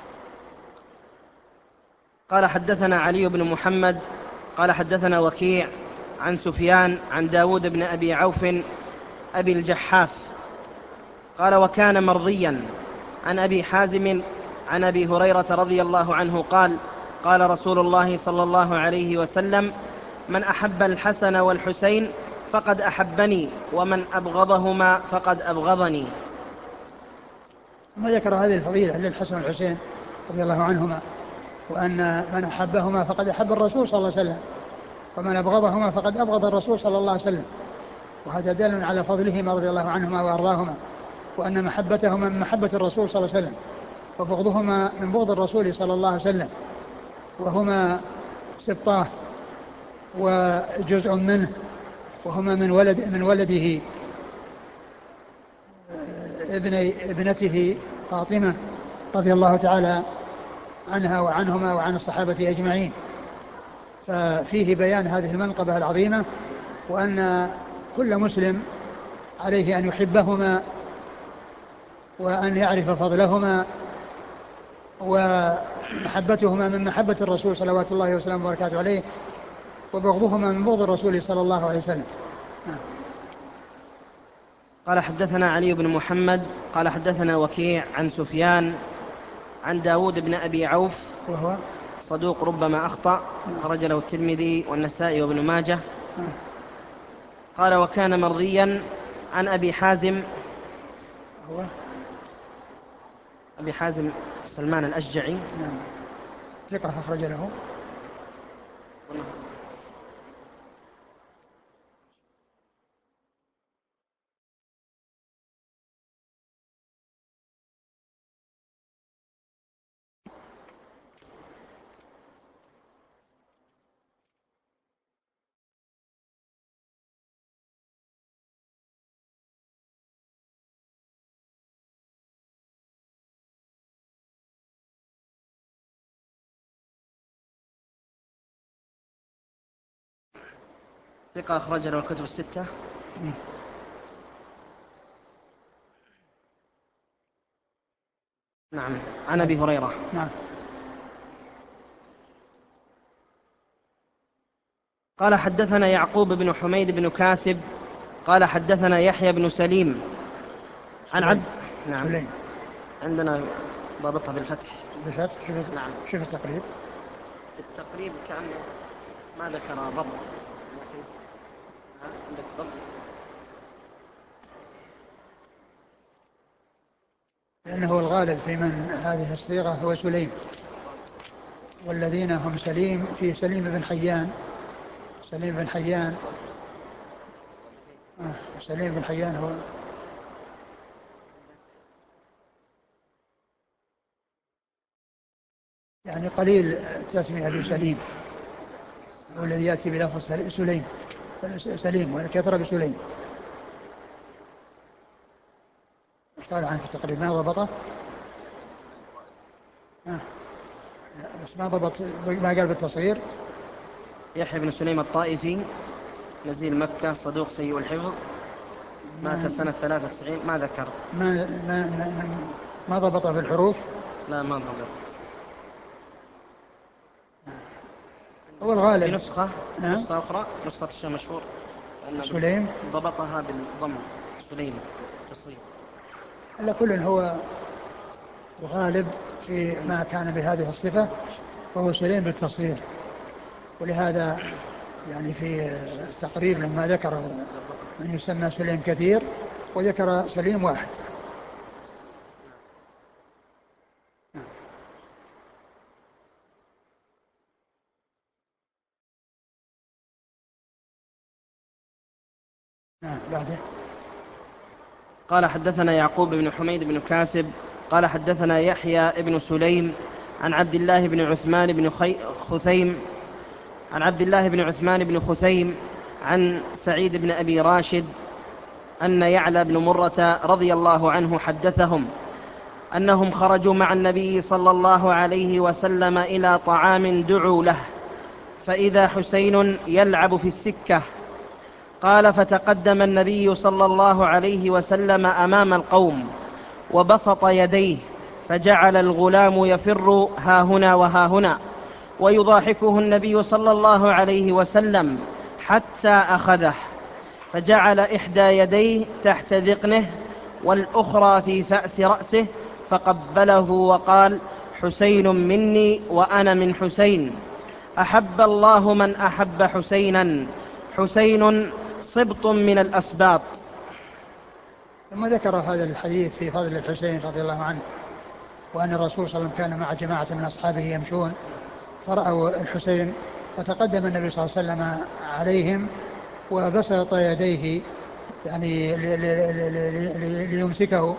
قال حدثنا علي بن محمد قال حدثنا وكيع عن سفيان عن داود بن أبي عوف أبي الجحاف قال وكان مرضيا عن أبي حازم عن أبي هريرة رضي الله عنه قال قال رسول الله صلى الله عليه وسلم من أحب الحسن والحسين فقد أحبني ومن أبغضهما فقد أبغضني. ثم ذكر هذه الفضيلة للحسن والحسين رضي الله عنهما، وأن من أحبهما فقد أحب الرسول صلى الله عليه وسلم، ومن أبغضهما فقد أبغض الرسول صلى الله عليه وسلم، وهذا دال على فضلهما رضي الله عنهما وأرضاهما، وأن محبتهما من محبة الرسول صلى الله عليه وسلم، وبغضهما من بغض الرسول صلى الله عليه وسلم، وهما سبطاه وجزء منه، وهما من ولد من ولده ابن ابنته فاطمة رضي الله تعالى عنها وعنهما وعن الصحابة أجمعين. ففيه بيان هذه المنقبة العظيمة، وأن كل مسلم عليه أن يحبهما وأن يعرف فضلهما، ومحبتهما من محبة الرسول صلوات الله وسلامه وبركاته عليه، وبغضهما من بغض الرسول صلى الله عليه وسلم. قال حدثنا علي بن محمد قال حدثنا وكيع عن سفيان عن داود بن أبي عوف وهو صدوق ربما أخطأ خرج له الترمذي والنسائي وابن ماجه. قال وكان مرضيا عن أبي حازم هو أبي حازم سلمان الأشجعي. نعم. ثقة أخرج له ثقة أخرج له الكتب الستة. نعم. عن أبي هريرة. نعم. قال حدثنا يعقوب بن حميد بن كاسب قال حدثنا يحيى بن سليم عن عبد نعم سليم. عندنا ضابطها بالفتح. بالفتح. شوف نعم. شوف التقريب. التقريب كأنه ما ذكر ضبط. عندك ضبط. لأنه الغالب في من هذه الصيغة هو سليم. والذين هم سليم، في سليم بن حيان، سليم بن حيان آه سليم بن حيان هو يعني قليل التسمية بسليم، هو الذي يأتي بلفظ سليم سليم والكثرة بسليم. قال عنه في التقريب ما ضبطه آه. بس ما ضبط ما قال بالتصغير. يحيى بن سليم الطائفي نزيل مكة صدوق سيء الحفظ مات سنة ثلاثة وتسعين. ما ذكر ما ما ما, ما ضبطه في الحروف. لا ما ضبط. هو الغالب في نسخة نعم. نسخة أخرى نسخة الشيخ مشهور سليم ضبطها بالضم سليم تصغير. على كل هو الغالب في ما كان بهذه الصفة وهو سليم بالتصغير، ولهذا يعني في التقريب لما ذكر من يسمى سليم كثير وذكر سليم واحد. نعم بعده. قال حدثنا يعقوب بن حميد بن كاسب قال حدثنا يحيى بن سليم عن عبد الله بن عثمان بن خثيم عن عبد الله بن عثمان بن خثيم عن سعيد بن أبي راشد أن يعلى بن مرة رضي الله عنه حدثهم أنهم خرجوا مع النبي صلى الله عليه وسلم إلى طعام دعوا له، فإذا حسين يلعب في السكة. قال فتقدم النبي صلى الله عليه وسلم أمام القوم وبسط يديه، فجعل الغلام يفر ها هنا وها هنا، ويضاحكه النبي صلى الله عليه وسلم حتى أخذه، فجعل إحدى يديه تحت ذقنه والأخرى في فأس رأسه فقبله وقال: حسين مني وأنا من حسين، أحب الله من أحب حسينا، حسين صبط من الأسباط. ثم ذكر هذا الحديث في فضل الحسين رضي الله عنه، وأن الرسول صلى الله عليه وسلم كان مع جماعة من أصحابه يمشون فرأوا الحسين، فتقدم النبي صلى الله عليه وسلم عليهم وبسط يديه يعني ليمسكه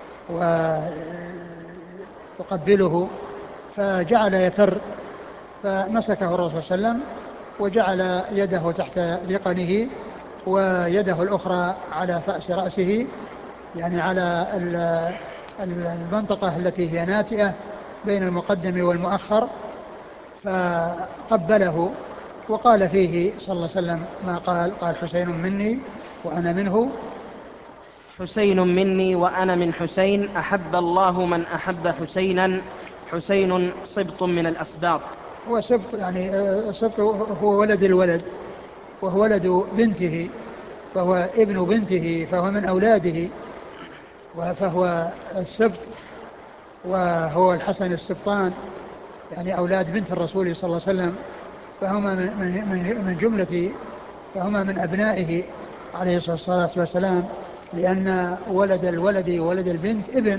ويقبله، فجعل يفر فمسكه الرسول صلى الله عليه وسلم وجعل يده تحت ذقنه ويده الأخرى على فأس رأسه، يعني على المنطقة التي هي ناتئة بين المقدم والمؤخر، فقبله وقال فيه صلى الله عليه وسلم ما قال، قال حسين مني وأنا منه، حسين مني وأنا من حسين، أحب الله من أحب حسينا، حسين صبط من الأسباط. هو سبط يعني سبط هو ولد الولد وهو ولد بنته، فهو ابن بنته، فهو من أولاده، فهو السبط، وهو الحسن السبطان يعني أولاد بنت الرسول صلى الله عليه وسلم، فهما من, من, من جملة فهما من أبنائه عليه الصلاة والسلام، لأن ولد الولد وولد البنت ابن،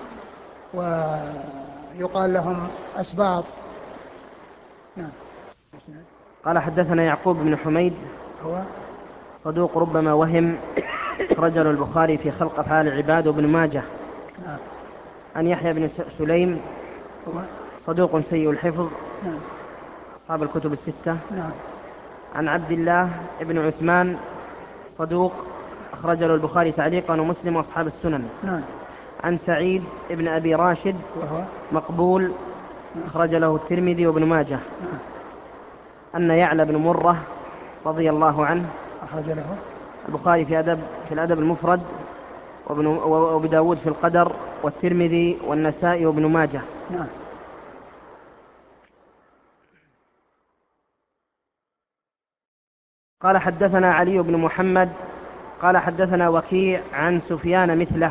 ويقال لهم أسباط. نعم. قال حدثنا يعقوب بن حميد هو صدوق ربما وهم، رجل البخاري في خلق أفعال العباد وابن ماجه. نعم. عن يحيى بن سليم هو صدوق سيء الحفظ. نعم. أصحاب الكتب الستة. نعم. عن عبد الله بن عثمان صدوق أخرج له البخاري تعليقا ومسلم وأصحاب السنن. نعم. عن سعيد بن أبي راشد وهو مقبول أخرج له الترمذي وابن ماجه. نعم. أن يعلى بن مرة رضي الله عنه أخرج له البخاري في أدب في الأدب المفرد وابن داود في القدر والترمذي والنسائي وابن ماجه. نعم. قال حدثنا علي بن محمد قال حدثنا وكيع عن سفيان مثله.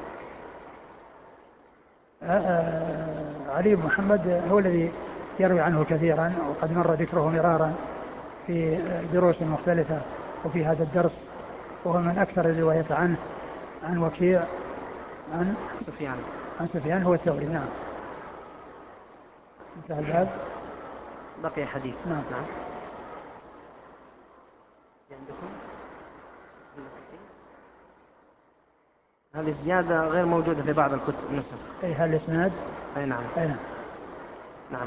علي بن محمد هو الذي يروي عنه كثيرا وقد مر ذكره مرارا في دروس مختلفة وفي هذا الدرس، وهو من أكثر الرواية عنه عن وكيع عن سفيان عن سفيان هو الثوري. نعم. انتهى الباب. بقي حديث. نعم. نعم. هذه الزيادة غير موجودة في بعض الكتب النسخ. أي هل الإسناد؟ أي نعم. أي نعم. نعم.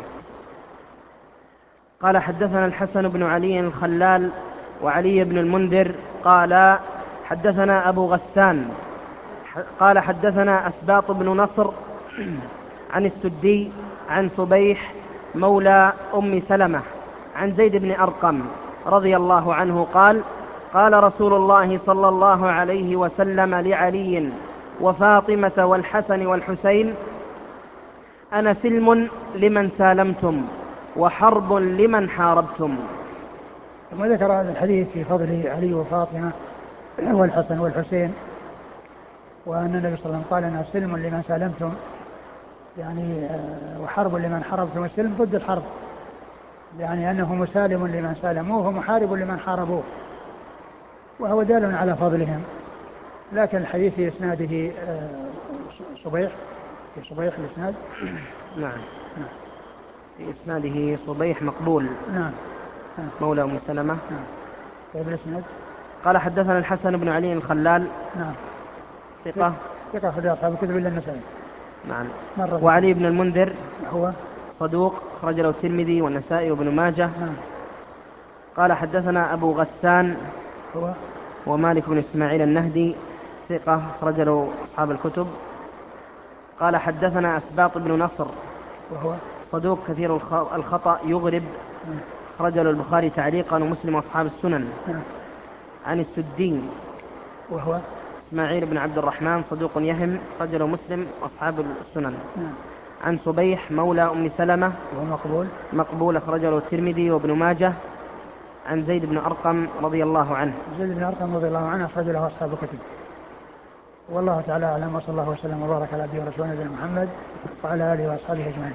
قال حدثنا الحسن بن علي الخلال وعلي بن المنذر قال حدثنا أبو غسان قال حدثنا أسباط بن نصر عن السدي عن صبيح مولى أم سلمة عن زيد بن أرقم رضي الله عنه قال قال رسول الله صلى الله عليه وسلم لعلي وفاطمة والحسن والحسين أنا سلم لمن سالمتم وحرب لمن حاربتم. ثم ذكر هذا الحديث في فضل علي وفاطمة والحسن والحسين، وأن النبي صلى الله عليه وسلم قال أنا سلم لمن سالمتم، يعني وحرب لمن حاربتم. السلم ضد الحرب، يعني أنه مسالم لمن سالموه ومحارب لمن حاربوه، وهو دال على فضلهم. لكن الحديث في إسناده صبيح، في صبيح الإسناد. نعم. نعم. في إسناده صبيح مقبول. نعم. مولى أم سلمة. نعم. طيب الإسناد. قال حدثنا الحسن بن علي الخلال. نعم. ثقة. ثقة في أصحاب الكتب إلا النسائي. نعم. وعلي بن المنذر هو صدوق أخرج له الترمذي والنسائي وابن ماجه. نعم. قال حدثنا أبو غسان هو ومالك بن إسماعيل النهدي ثقة أخرج له أصحاب الكتب. قال حدثنا أسباط بن نصر وهو صدوق كثير الخطأ يغرب أخرج له البخاري تعليقا ومسلم وأصحاب السنن. نعم. عن السدي وهو إسماعيل بن عبد الرحمن صدوق يهم أخرج له مسلم وأصحاب السنن. نعم. عن صبيح مولى أم سلمة وهو مقبول مقبول أخرج له الترمذي وابن ماجه. عن زيد بن أرقم رضي الله عنه زيد بن أرقم رضي الله عنه أخرج له أصحاب الكتب. والله تعالى أعلم، وصلى الله وسلم وبارك على عبده ورسوله نبينا محمد وعلى آله وأصحابه أجمعين.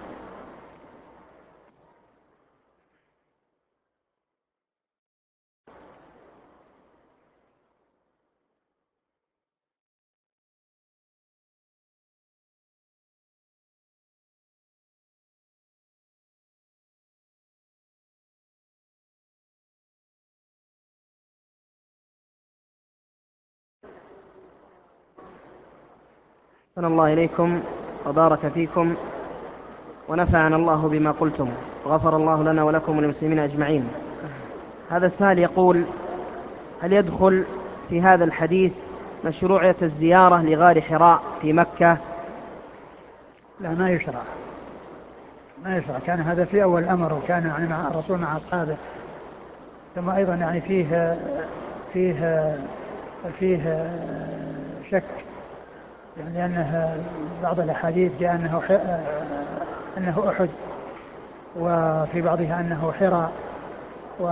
أحسن الله إليكم وبارك فيكم ونفعنا الله بما قلتم وغفر الله لنا ولكم وللمسلمين أجمعين. هذا السائل يقول: هل يدخل في هذا الحديث مشروعية الزيارة لغار حراء في مكة؟ لا، ما يشرع، ما يشرع. كان هذا في أول الأمر، وكان يعني مع الرسول مع أصحابه. ثم أيضا يعني فيه فيه فيه شك، يعني أنه بعض الأحاديث جاء أنه أنه أحد، وفي بعضها أنه حراء، و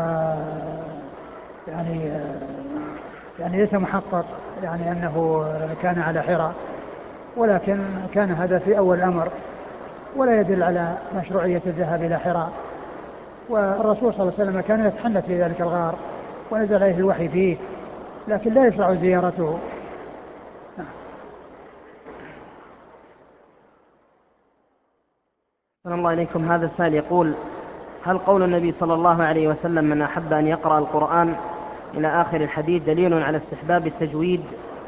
يعني يعني ليس محقق يعني أنه كان على حراء، ولكن كان هذا في أول الأمر، ولا يدل على مشروعية الذهاب إلى حراء. والرسول صلى الله عليه وسلم كان يتحنث في ذلك الغار ونزل عليه الوحي فيه، لكن لا يشرع زيارته. صلى الله عليكم. هذا السائل يقول: هل قول النبي صلى الله عليه وسلم من أحب أن يقرأ القرآن إلى آخر الحديث دليل على استحباب التجويد؟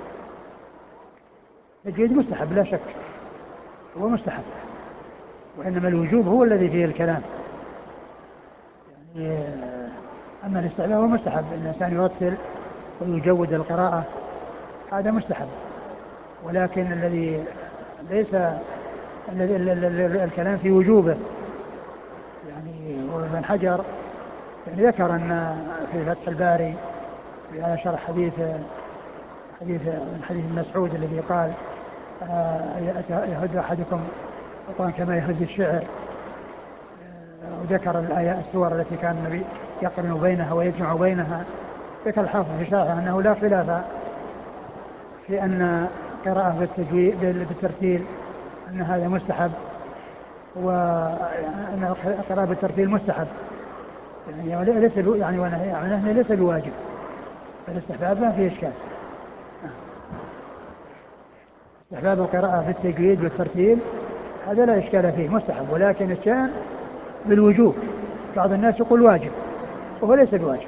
التجويد مستحب لا شك، هو مستحب، وإنما الوجوب هو الذي فيه الكلام. يعني أما الاستحباب هو مستحب، إن الإنسان يرتل ويجود القراءة، هذا مستحب. ولكن الذي ليس الذي الكلام في وجوبه، يعني وابن حجر يعني ذكر أن في فتح الباري على شرح حديث حديث من حديث مسعود الذي قال: يهد أحدكم القرآن كما يهد الشعر، وذكر الآيات السور التي كان النبي يقرن بينها ويجمع بينها. ذكر الحافظ في شرحه أنه لا خلاف في أن قراءة بالتجويد بالترتيل أن هذا مستحب، وأن قراءة بالترتيل مستحب، يعني ليس يعني ونهي عنه ليس بواجب، فالاستحباب ما فيه إشكال. استحباب القراءة في التجويد والترتيل هذا لا إشكال فيه، مستحب، ولكن الشأن بالوجوب، بعض الناس يقول واجب وهو ليس بواجب.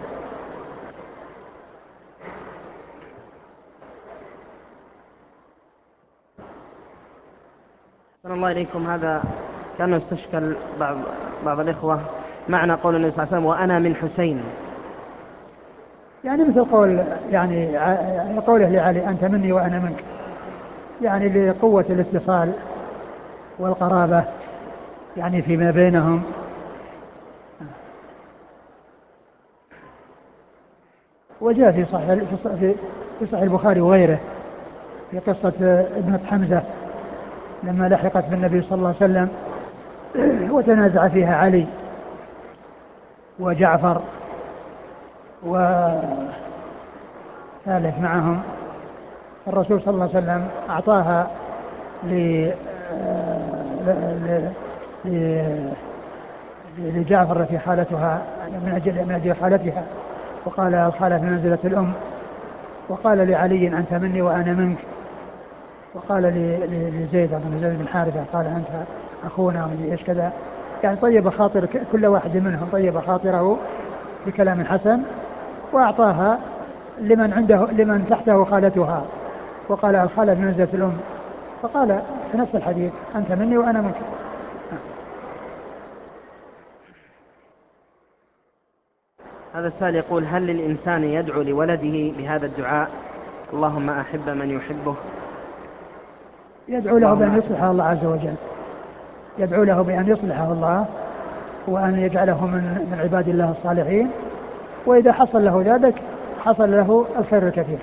صلى الله إليكم. هذا كان يستشكل بعض بعض الإخوة معنى قول النبي صلى الله عليه وسلم وأنا من حسين، يعني مثل قول يعني قوله لعلي أنت مني وأنا منك، يعني لقوة الاتصال والقرابة يعني فيما بينهم. وجاء في صحيح في في صحيح البخاري وغيره في قصة ابنة حمزة لما لحقت بالنبي صلى الله عليه وسلم وتنازع فيها علي وجعفر وثالث معهم، الرسول صلى الله عليه وسلم أعطاها لجعفر في حالتها من أجل من أجل حالتها، وقال الخالة في منزلة الأم، وقال لعلي أنت مني وأنا منك، وقال لزيد بن زيد بن حارثة قال أنت أخونا ومن إيش كذا، يعني طيب خاطر كل واحد منهم طيب خاطره بكلام حسن، وأعطاها لمن عنده لمن تحته خالتها، وقال الخالة في منزلة الأم، فقال في نفس الحديث أنت مني وأنا منك. هذا السائل يقول هل للإنسان يدعو لولده بهذا الدعاء اللهم أحب من يحبه؟ يدعو له بأن يصلحه الله عز وجل، يدعو له بأن يصلحه الله وأن يجعله من من عباد الله الصالحين، وإذا حصل له ذلك حصل له الخير الكثير.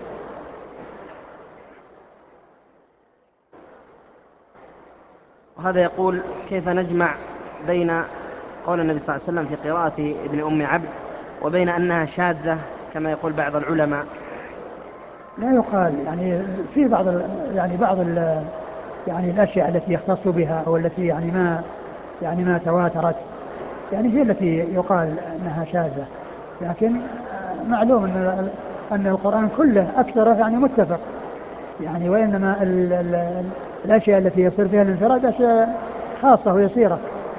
وهذا يقول كيف نجمع بين قول النبي صلى الله عليه وسلم في قراءة ابن أم عبد وبين أنها شاذة كما يقول بعض العلماء؟ لا يقال يعني في بعض يعني بعض يعني الأشياء التي يختص بها أو التي يعني ما يعني ما تواترت يعني هي التي يقال أنها شاذة، لكن معلوم أن أن القرآن كله أكثره يعني متفق يعني، وإنما ال ال الأشياء التي يصير فيها الانفراد أشياء خاصة ويصيرة.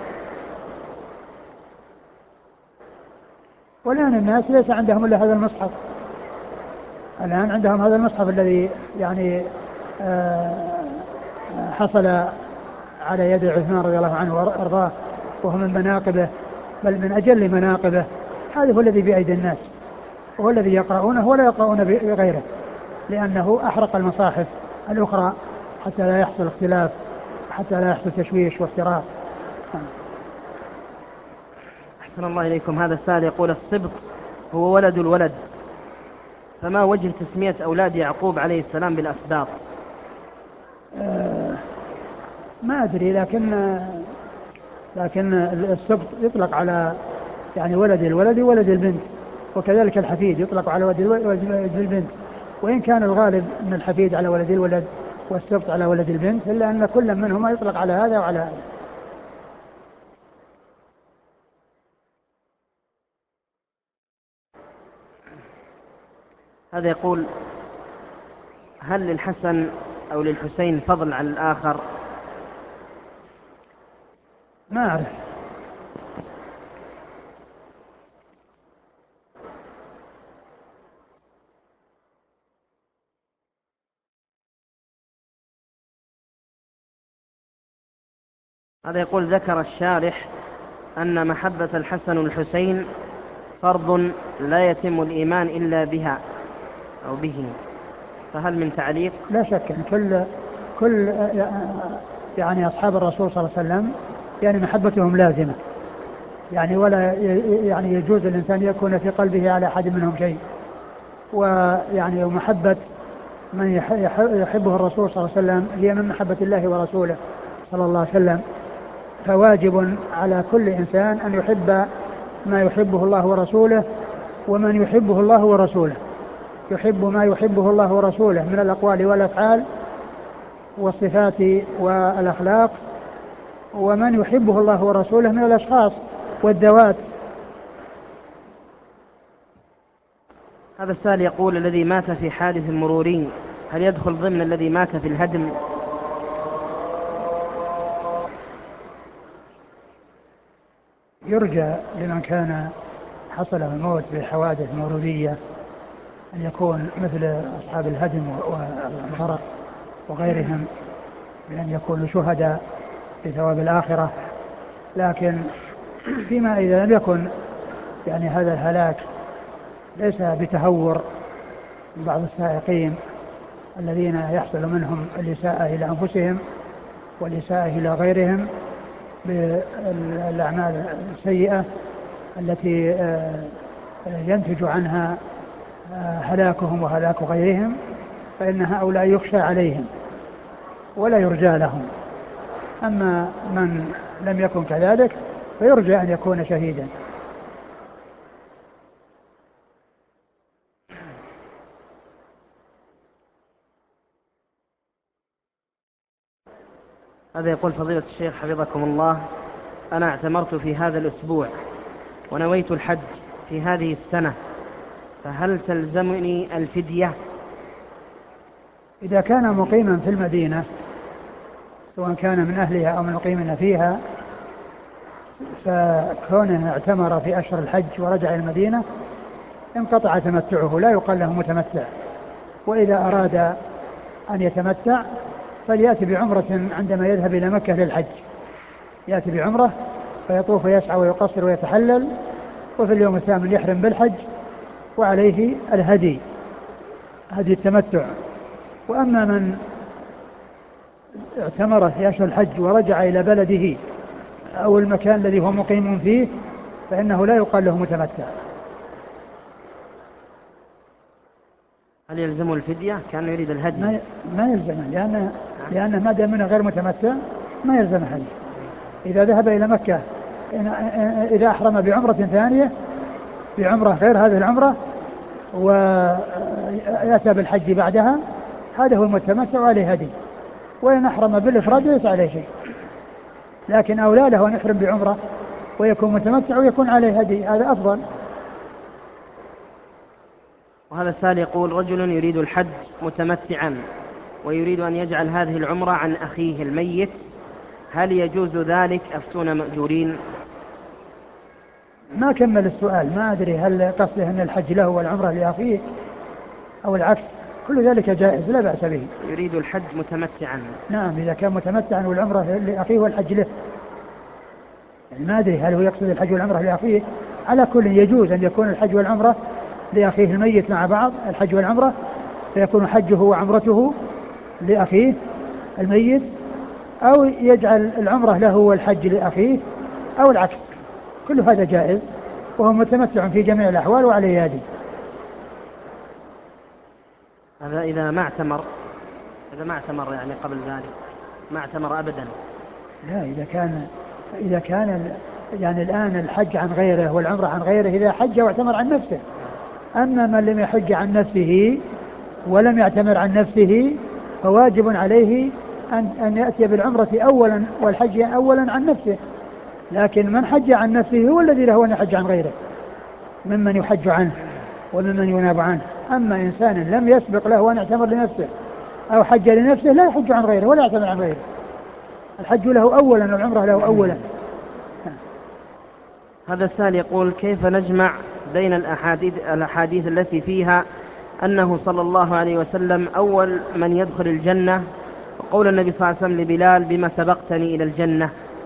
والآن الناس ليس عندهم إلا هذا المصحف، الآن عندهم هذا المصحف الذي يعني حصل على يد عثمان رضي الله عنه وارضاه، وهو من مناقبه بل من أجل مناقبه، هذا هو الذي بأيدي الناس وهو الذي يقرؤونه ولا يقرؤون بغيره، لأنه أحرق المصاحف الأخرى حتى لا يحصل اختلاف حتى لا يحصل تشويش وافتراق. أحسن الله إليكم. هذا السائل يقول السبط هو ولد الولد، فما وجه تسمية أولاد يعقوب عليه السلام بالأسباط؟ آه ما أدري، لكن لكن السبط يطلق على يعني ولد الولد وولد البنت، وكذلك الحفيد يطلق على ولد ولد البنت، وإن كان الغالب أن الحفيد على ولد الولد والسبط على ولد البنت، إلا أن كل منهما يطلق على هذا وعلى هذا. هذا يقول هل للحسن أو للحسين فضل على الآخر؟ ما أعرف. هذا يقول ذكر الشارح أن محبة الحسن والحسين فرض لا يتم الإيمان إلا بها أو به، فهل من تعليق؟ لا شك أن كل كل يعني أصحاب الرسول صلى الله عليه وسلم يعني محبتهم لازمة، يعني ولا يعني يجوز الإنسان يكون في قلبه على أحد منهم شيء، ويعني محبة من يحبه الرسول صلى الله عليه وسلم هي من محبة الله ورسوله صلى الله عليه وسلم، فواجب على كل إنسان أن يحب ما يحبه الله ورسوله ومن يحبه الله ورسوله، يحب ما يحبه الله ورسوله من الأقوال والأفعال والصفات والأخلاق، ومن يحبه الله ورسوله من الأشخاص والذوات. هذا السائل يقول الذي مات في حادث مروري هل يدخل ضمن الذي مات في الهدم؟ يرجى لمن كان حصل الموت بحوادث مرورية أن يكون مثل أصحاب الهدم والغرق وغيرهم، بأن يكونوا شهداء في ثواب الآخرة. لكن فيما إذا لم يكن يعني هذا الهلاك ليس بتهور من بعض السائقين الذين يحصل منهم الإساءة إلى أنفسهم والإساءة إلى غيرهم بالأعمال السيئة التي ينتج عنها هلاكهم وهلاك غيرهم، فإن هؤلاء يخشى عليهم ولا يرجى لهم. أما من لم يكن كذلك فيرجى أن يكون شهيدا. هذا يقول فضيلة الشيخ حفظكم الله: أنا اعتمرت في هذا الأسبوع ونويت الحج في هذه السنة، فهل تلزمني الفدية؟ إذا كان مقيما في المدينة سواء كان من أهلها أو من المقيمين فيها، فكونه اعتمر في أشهر الحج ورجع المدينة انقطع تمتعه، لا يقال له متمتع. وإذا أراد أن يتمتع فليأتي بعمرة عندما يذهب إلى مكة للحج، يأتي بعمرة فيطوف ويسعى ويقصر ويتحلل، وفي اليوم الثامن يحرم بالحج وعليه الهدي، هدي التمتع. وأما من اعتمر في أشهر الحج ورجع إلى بلده أو المكان الذي هو مقيم فيه فإنه لا يقال له متمتع. هل يلزم الفدية؟ كان يريد الهدي. ما, ما يلزمه، لأنه, لأنه ما دام منه غير متمتع ما يلزم الهدي. إذا ذهب إلى مكة إذا أحرم بعمرة ثانية بعمرة غير هذه العمرة ويأتى بالحج بعدها، هذا هو المتمتع وعليه هدي. وإن أحرم بالإفراد ليس عليه شيء، لكن أولى له أن يحرم بعمرة ويكون متمتع ويكون عليه هدي، هذا أفضل. وهذا السائل يقول: رجل يريد الحج متمتعا ويريد أن يجعل هذه العمرة عن أخيه الميت، هل يجوز ذلك؟ أفتون مأجورين. ما كمل السؤال، ما أدري هل قصده أن الحج له والعمرة لأخيه أو العكس. كل ذلك جائز لا بأس به. يريد الحج متمتعا. نعم، إذا كان متمتعا والعمرة لأخيه والحج له. يعني ما أدري هل هو يقصد الحج والعمرة لأخيه. على كل يجوز أن يكون الحج والعمرة لأخيه الميت مع بعض، الحج والعمرة، فيكون حجه وعمرته لأخيه الميت، أو يجعل العمرة له والحج لأخيه، أو العكس. كل هذا جائز وهو متمتع في جميع الأحوال وعليه هدي. هذا إذا ما اعتمر، إذا ما اعتمر يعني قبل ذلك ما اعتمر أبدا. لا، إذا كان إذا كان يعني الآن الحج عن غيره والعمرة عن غيره إذا حج واعتمر عن نفسه. أما من لم يحج عن نفسه ولم يعتمر عن نفسه فواجب عليه أن, أن يأتي بالعمرة أولا والحج أولا عن نفسه. لكن من حج عن نفسه هو الذي له أن يحج عن غيره ممن يحج عنه وممن يناب عنه. أما إنسان لم يسبق له أن يعتمر لنفسه أو حج لنفسه لا يحج عن غيره ولا يعتمر عن غيره، الحج له أولا والعمرة له أولا. هذا السائل يقول: كيف نجمع بين الأحاديث, الأحاديث التي فيها أنه صلى الله عليه وسلم أول من يدخل الجنة، وقول النبي صلى الله عليه وسلم لبلال: بما سبقتني إلى الجنة؟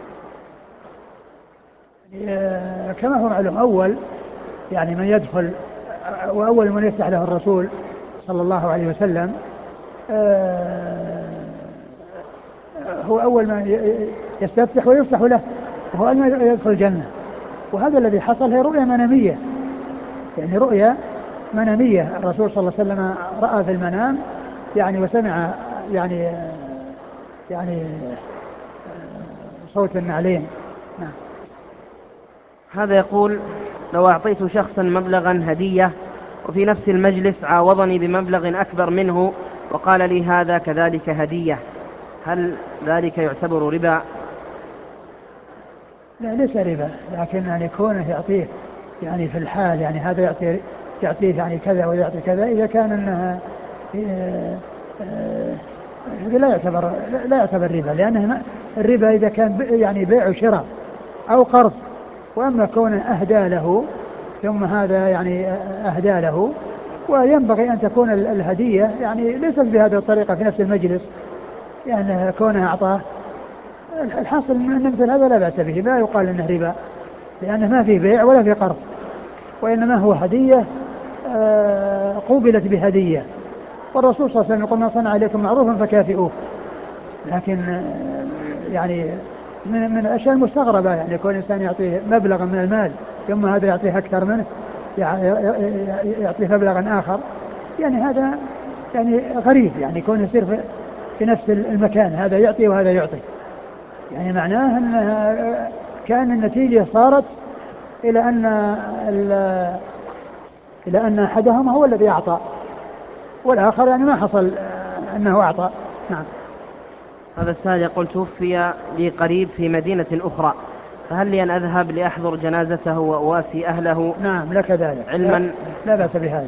كما هو معلوم أول يعني من يدخل وأول من يفتح له الرسول صلى الله عليه وسلم هو أول من يستفتح ويفتح له، وهو أول من يدخل الجنة. وهذا الذي حصل هي رؤية منامية، يعني رؤية منامية. الرسول صلى الله عليه وسلم رأى في المنام يعني وسمع يعني يعني صوت النعلين. نعم. هذا يقول: لو أعطيت شخصا مبلغا هدية وفي نفس المجلس عاوضني بمبلغ أكبر منه وقال لي هذا كذلك هدية، هل ذلك يعتبر ربا؟ لا، ليس ربا، لكن يعني كونه يعطيه يعني في الحال يعني هذا يعطي يعطيه يعني كذا ويعطي كذا، إذا كان أنها هذا لا يعتبر لا يعتبر ربا، لأنه الربا إذا كان يعني بيع وشراء أو قرض وأما كونه أهدى له ثم هذا يعني أهدى له، وينبغي أن تكون الهدية يعني ليست بهذه الطريقة في نفس المجلس، يعني كونه أعطاه. الحاصل أن مثل هذا لا بأس به، لا يقال أنه ربا، لأنه ما في بيع ولا في قرض، وإنما هو هدية قوبلت بهدية. والرسول صلى الله عليه وسلم يقول: ما صنع عليكم معروفا فكافئوه. لكن يعني من, من الأشياء المستغربة يعني يكون الإنسان يعطيه مبلغا من المال ثم هذا يعطيه أكثر منه، يعطيه مبلغا آخر، يعني هذا يعني غريب، يعني يكون يصير في, في نفس المكان، هذا يعطي وهذا يعطي، يعني معناه أن كان النتيجة صارت إلى أن إلى أن أحدهما هو الذي أعطى والآخر يعني ما حصل أنه أعطى. نعم. هذا السائل يقول: توفي لي قريب في مدينة أخرى، فهل لي أن أذهب لأحضر جنازته وأواسي أهله؟ نعم لك ذلك، علما لا, لا بأس بهذا،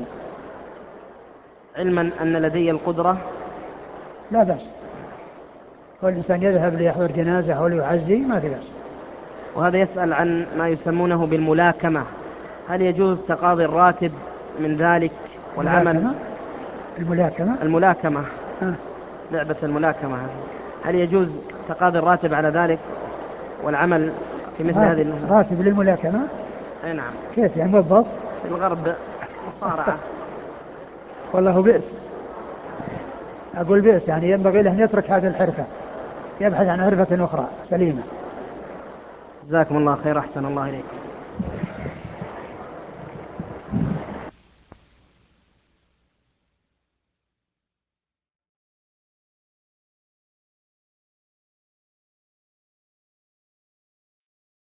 علما أن لدي القدرة. لا بأس، والإنسان يذهب ليحضر جنازة أو ليعزي ما في بأس. وهذا يسأل عن ما يسمونه بالملاكمة، هل يجوز تقاضي الراتب من ذلك والعمل؟ الملاكمة الملاكمة, الملاكمة. آه. لعبة الملاكمة، هل يجوز تقاضي الراتب على ذلك والعمل في مثل راتب هذه؟ راتب للملاكمة؟ أي نعم. كيف يعني بالضبط؟ في الغرب مصارعة. والله بئس، أقول بئس، يعني ينبغي له أن يترك هذه الحرفة، يبحث عن حرفة أخرى سليمة. جزاكم الله خير، أحسن الله إليكم.